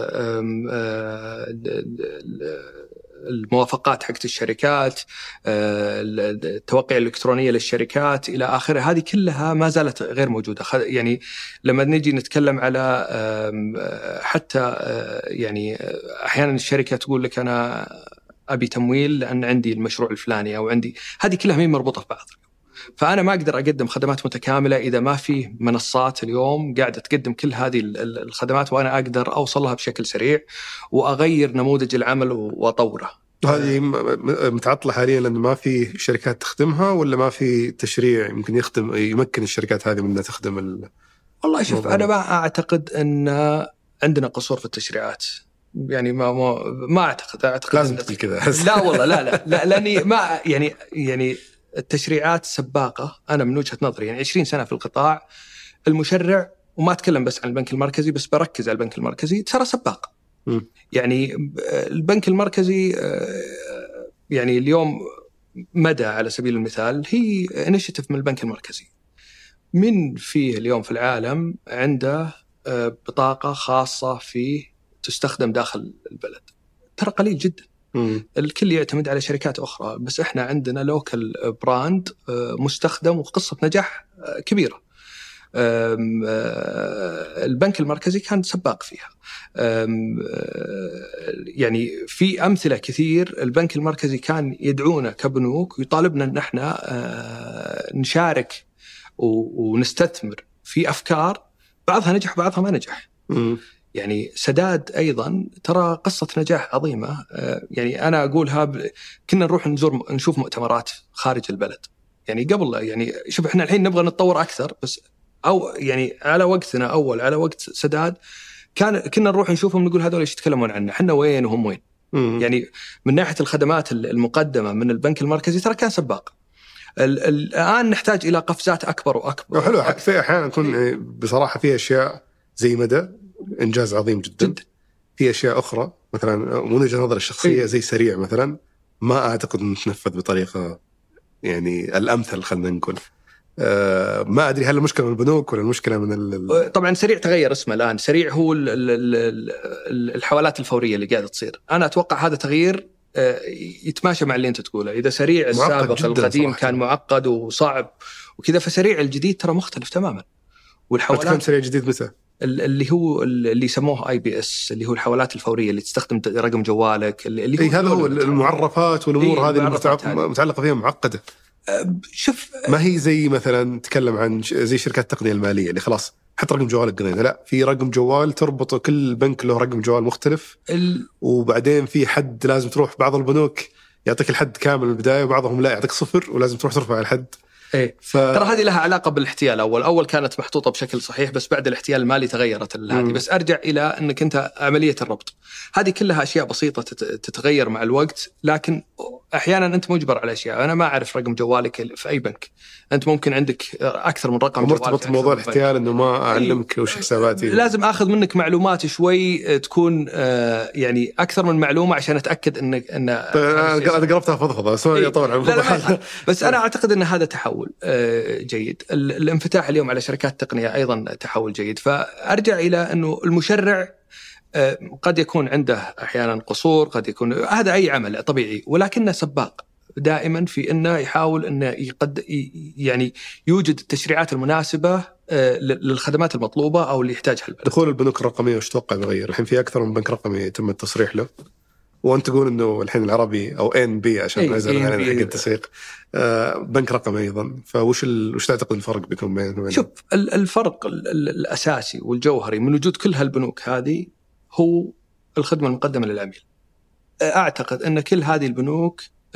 [SPEAKER 3] الموافقات حقت الشركات، التوقيع الإلكترونية للشركات إلى آخره، هذه كلها ما زالت غير موجودة. يعني لما نجي نتكلم على حتى يعني أحيانا الشركة تقول لك أنا أبي تمويل لأن عندي المشروع الفلاني أو عندي، هذه كلها مين مربوطة في بعض. فأنا ما أقدر أقدم خدمات متكاملة إذا ما في منصات اليوم قاعدة تقدم كل هذه الخدمات وأنا أقدر أوصل لها بشكل سريع وأغير نموذج العمل وأطوره.
[SPEAKER 1] هذه متعطلة حاليا لأنه ما في شركات تخدمها، ولا ما في تشريع يمكن يمكن الشركات هذه منها تخدم
[SPEAKER 3] والله شوف، أنا ما أعتقد أن عندنا قصور في التشريعات. يعني ما أعتقد
[SPEAKER 1] لازم تقول كذا.
[SPEAKER 3] لا والله لا لأني ما يعني التشريعات سباقة. أنا من وجهة نظري يعني 20 سنة في القطاع، المشرع، وما أتكلم بس عن البنك المركزي، بس بركز على البنك المركزي، ترى سباق. يعني البنك المركزي يعني اليوم مدى على سبيل المثال هي انيشيتيف من البنك المركزي. من فيه اليوم في العالم عنده بطاقة خاصة فيه تستخدم داخل البلد؟ ترى قليل جدا. الكل يعتمد على شركات أخرى، بس إحنا عندنا لوكال براند مستخدم وقصة نجاح كبيرة. البنك المركزي كان سباق فيها. يعني في أمثلة كثير البنك المركزي كان يدعونا كبنوك ويطالبنا أن احنا نشارك ونستثمر في أفكار بعضها نجح بعضها ما نجح. يعني سداد أيضا ترى قصة نجاح عظيمة. يعني أنا أقولها كنا نروح نشوف مؤتمرات خارج البلد. يعني قبل يعني شوف إحنا الحين نبغى نتطور أكثر، بس أو يعني على وقتنا أول على وقت سداد كنا نروح نشوفهم نقول هذول إيش يتكلمون عنه، إحنا وين وهم وين. يعني من ناحية الخدمات المقدمة من البنك المركزي ترى كان سباق. الآن نحتاج إلى قفزات أكبر وأكبر.
[SPEAKER 1] حلو. في أحيانا يكون بصراحة في أشياء زي مدى إنجاز عظيم جدا. في أشياء أخرى مثلا من وجهة نظر الشخصية زي سريع مثلا ما أعتقد أن تنفذ بطريقة يعني الأمثل. خلنا نقول ما أدري هل المشكلة من البنوك ولا المشكلة من
[SPEAKER 3] طبعا سريع تغير اسمه الآن. سريع هو الحوالات الفورية اللي قاعدة تصير. أنا أتوقع هذا تغيير يتماشى مع اللي أنت تقوله. إذا سريع السابق القديم كان معقد وصعب وكذا، فسريع الجديد ترى مختلف تماما.
[SPEAKER 1] والحوالات كم سريع جديد متى؟
[SPEAKER 3] اللي يسموه IBS اللي هو الحوالات الفورية اللي تستخدم رقم جوالك اللي
[SPEAKER 1] هذا هو المعرفات والأمور هذه المتعلقة فيها معقدة.
[SPEAKER 3] شوف
[SPEAKER 1] ما هي زي مثلا تكلم عن زي شركات التقنية المالية اللي خلاص حط رقم جوالك قضينا. لا، في رقم جوال تربط كل بنك له رقم جوال مختلف. وبعدين في حد لازم تروح، بعض البنوك يعطيك الحد كامل من البداية وبعضهم لا يعطيك صفر ولازم تروح ترفع الحد.
[SPEAKER 3] ترى هذه لها علاقة بالاحتيال. أول كانت محطوطة بشكل صحيح، بس بعد الاحتيال المالي تغيرت هذه. بس أرجع إلى أنك أنت عملية الربط هذه كلها أشياء بسيطة تتغير مع الوقت، لكن أحيانا أنت مجبر على أشياء. أنا ما أعرف رقم جوالك في أي بنك، أنت ممكن عندك أكثر من رقم جوال.
[SPEAKER 1] مرتبط بموضوع الاحتيال إنه ما أعلمك وش حساباتي.
[SPEAKER 3] لازم أخذ منك معلومات شوي تكون يعني أكثر من معلومة عشان أتأكد أن
[SPEAKER 1] أنا قربتها فضفضة سوري طبعا.
[SPEAKER 3] بس أنا أعتقد أن هذا تحول جيد. الانفتاح اليوم على شركات تقنية أيضا تحول جيد. فأرجع إلى أنه المشرع قد يكون عنده أحيانا قصور، قد يكون هذا أي عمل طبيعي، ولكنه سباق دائما في أنه يحاول أنه يعني يوجد التشريعات المناسبة للخدمات المطلوبة أو اللي يحتاجها البلد.
[SPEAKER 1] دخول البنوك الرقمية وش توقع بغير؟ الحين في أكثر من بنك رقمي تم التصريح له، وأنت تقول إنه الحين العربي أو NB عشان نزل على حق التسويق بنك رقمي أيضا. فوش تعتقد الفرق بيكون بينهم؟
[SPEAKER 3] شوف، الفرق الأساسي والجوهري من وجود كل هالبنوك هذه هو الخدمة المقدمة للعميل. أعتقد أن كل هذه البنوك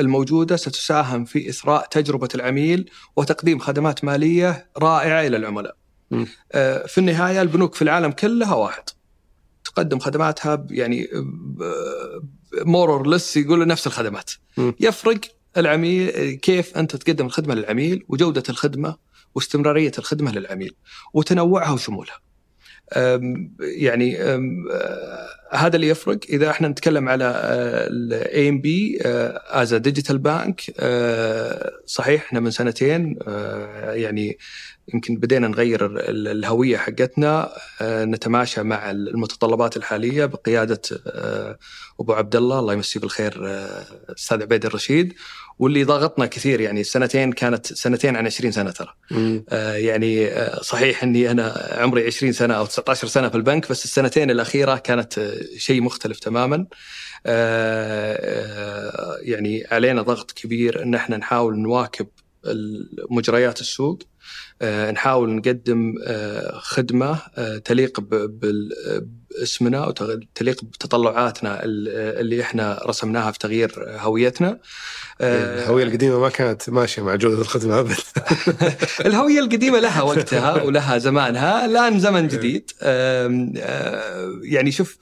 [SPEAKER 3] الموجودة ستساهم في إثراء تجربة العميل وتقديم خدمات مالية رائعة إلى العملاء. في النهاية البنوك في العالم كلها واحد، تقدم خدماتها يعني more or less يقولوا نفس الخدمات. يفرق العميل كيف أنت تقدم الخدمة للعميل، وجودة الخدمة واستمرارية الخدمة للعميل وتنوعها وشمولها. يعني هذا اللي يفرق. إذا احنا نتكلم على AMB as a digital bank، صحيح احنا من سنتين يعني يمكن بدينا نغير الهوية حقتنا، نتماشى مع المتطلبات الحالية بقيادة أبو عبد الله يمسيه بالخير أستاذ عبيد الرشيد، واللي ضاغطنا كثير. يعني السنتين كانت سنتين عن 20 سنة ترى. يعني صحيح أني أنا عمري 20 سنة أو 19 سنة في البنك، بس السنتين الأخيرة كانت شيء مختلف تماما. يعني علينا ضغط كبير أن احنا نحاول نواكب مجريات السوق، نحاول نقدم خدمة تليق باسمنا وتليق بتطلعاتنا اللي احنا رسمناها في تغيير هويتنا.
[SPEAKER 1] الهوية القديمة ما كانت ماشية مع جودة الخدمة أبدا.
[SPEAKER 3] الهوية القديمة لها وقتها ولها زمانها، الآن زمن جديد. يعني شوف،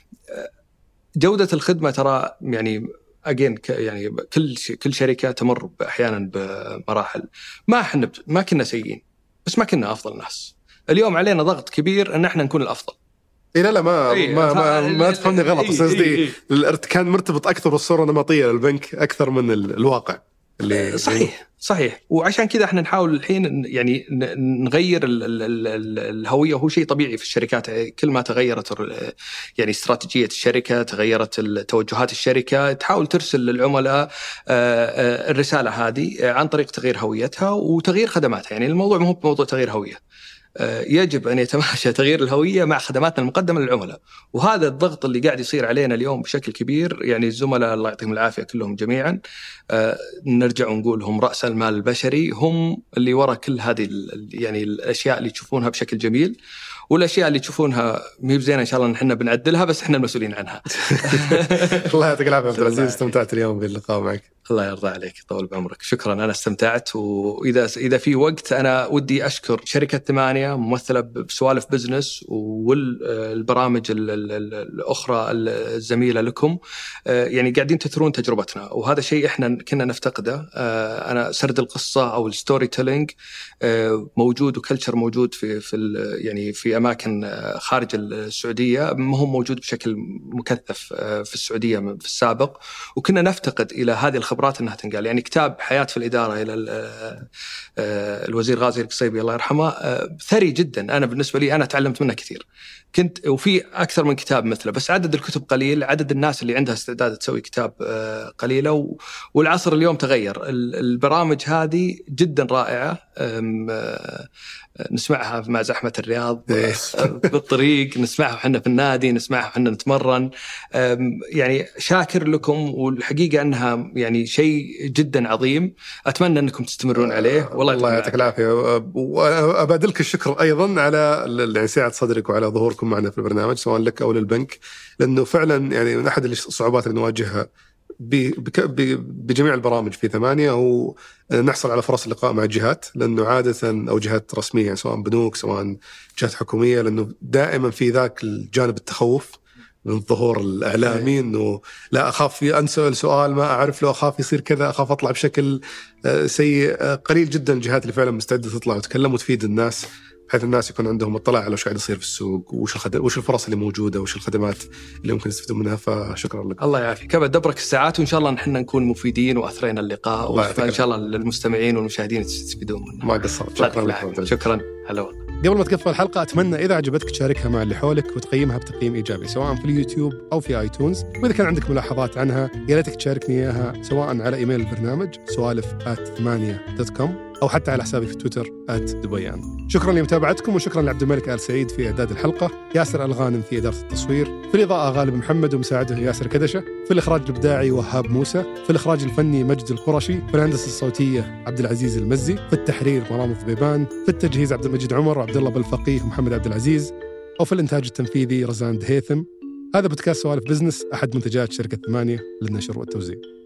[SPEAKER 3] جودة الخدمة ترى يعني يعني كل شركة تمر أحيانا بمراحل. ما كنا سيئين، بس ما كنا أفضل ناس. اليوم علينا ضغط كبير أن احنا نكون الأفضل.
[SPEAKER 1] لا ما تفهمني غلط، قصدي كان مرتبط أكثر بالصورة النمطية للبنك أكثر من الواقع اللي
[SPEAKER 3] صحيح. وعشان كذا احنا نحاول الحين يعني نغير الهوية. هو شيء طبيعي في الشركات، كل ما تغيرت يعني استراتيجية الشركة، تغيرت توجهات الشركة، تحاول ترسل للعملاء الرسالة هذه عن طريق تغيير هويتها وتغيير خدماتها. يعني الموضوع مو بموضوع تغيير هوية، يجب أن يتماشى تغيير الهوية مع خدماتنا المقدمة للعملاء. وهذا الضغط اللي قاعد يصير علينا اليوم بشكل كبير. يعني الزملاء الله يعطيهم العافية كلهم جميعا، نرجع ونقول هم رأس المال البشري، هم اللي وراء كل هذه يعني الأشياء اللي تشوفونها بشكل جميل، والأشياء اللي تشوفونها مي بزينة إن شاء الله نحن بنعدلها، بس إحنا المسؤولين عنها.
[SPEAKER 1] الله يعطيك العافية عبد العزيز، استمتعت اليوم باللقاء معك.
[SPEAKER 3] الله يرضى عليك، طول بعمرك. شكرا، أنا استمتعت. وإذا في وقت أنا ودي أشكر شركة 8 ممثلة بسوالف بزنس والبرامج الأخرى الزميلة لكم. يعني قاعدين تثرون تجربتنا، وهذا شيء إحنا كنا نفتقده. أنا سرد القصة أو الستوري تيلينج موجود، وكلتشر موجود يعني في أماكن خارج السعودية، ما هو موجود بشكل مكثف في السعودية في السابق، وكنا نفتقد إلى هذه الخبرات أنها تنقال. يعني كتاب حياة في الإدارة إلى الوزير غازي القصيبي الله يرحمه ثري جدا. أنا بالنسبة لي أنا تعلمت منه كثير، وفي أكثر من كتاب مثله، بس عدد الكتب قليل، عدد الناس اللي عندها استعداد تسوي كتاب قليلة. والعصر اليوم تغير، البرامج هذه جدا رائعة، نسمعها مع زحمة الرياض بالطريق، نسمعها وحنا في النادي، نسمعها وحنا نتمرن. يعني شاكر لكم، والحقيقة أنها يعني شيء جدا عظيم، أتمنى أنكم تستمرون عليه. والله
[SPEAKER 1] يعطيك العافية، وأبادلك الشكر أيضا على سعة صدرك وعلى ظهوركم معنا في البرنامج، سواء لك أو للبنك، لأنه فعلا يعني من أحد الصعوبات اللي نواجهها بجميع البرامج في 8 هو نحصل على فرص اللقاء مع الجهات، لأنه عادة أو جهات رسمية يعني سواء بنوك سواء جهات حكومية، لأنه دائما في ذاك الجانب التخوف من الظهور الإعلامي، إنه لا أخاف أنسأل سؤال ما أعرف له، أخاف يصير كذا، أخاف أطلع بشكل سيء. قليل جدا الجهات اللي فعلا مستعدة تطلع وتكلم وتفيد الناس، بحيث الناس يكون عندهم اطلاع على وش قاعد يصير في السوق، وش الفرص اللي موجودة، وش الخدمات اللي ممكن يستفيدوا منها. فشكرا لك.
[SPEAKER 3] الله يعافيك، أبد دبرك الساعات، وإن شاء الله نحن نكون مفيدين وأثرينا اللقاء، وإن شاء الله للمستمعين والمشاهدين يستفيدون منه.
[SPEAKER 1] ما قصرت، شكرا لك.
[SPEAKER 3] شكرا. هلا والله.
[SPEAKER 1] قبل ما تقفل الحلقة، أتمنى إذا عجبتك تشاركها مع اللي حولك وتقيمها بتقييم إيجابي سواء في اليوتيوب أو في آيتونز، وإذا كان عندك ملاحظات عنها يا ريتك تشاركني إياها سواء على إيميل البرنامج سوالف@8.com أو حتى على حسابي في تويتر @دبيان. شكرا لمتابعتكم، وشكرا لعبد الملك آل سعيد في إعداد الحلقة، ياسر الغانم في إدارة التصوير، في الإضاءة غالب محمد ومساعده ياسر كدشة، في الإخراج الإبداعي وهاب موسى، في الإخراج الفني مجد القرشي، في الهندسة الصوتية عبد العزيز المزي، في التحرير مرام الضبيبان، في التجهيز عبد المجيد عمر وعبد الله بالفقيه ومحمد عبد العزيز، أو في الإنتاج التنفيذي رزان دهيثم. هذا بودكاست سوالف بزنس، أحد منتجات شركة 8 للنشر والتوزيع.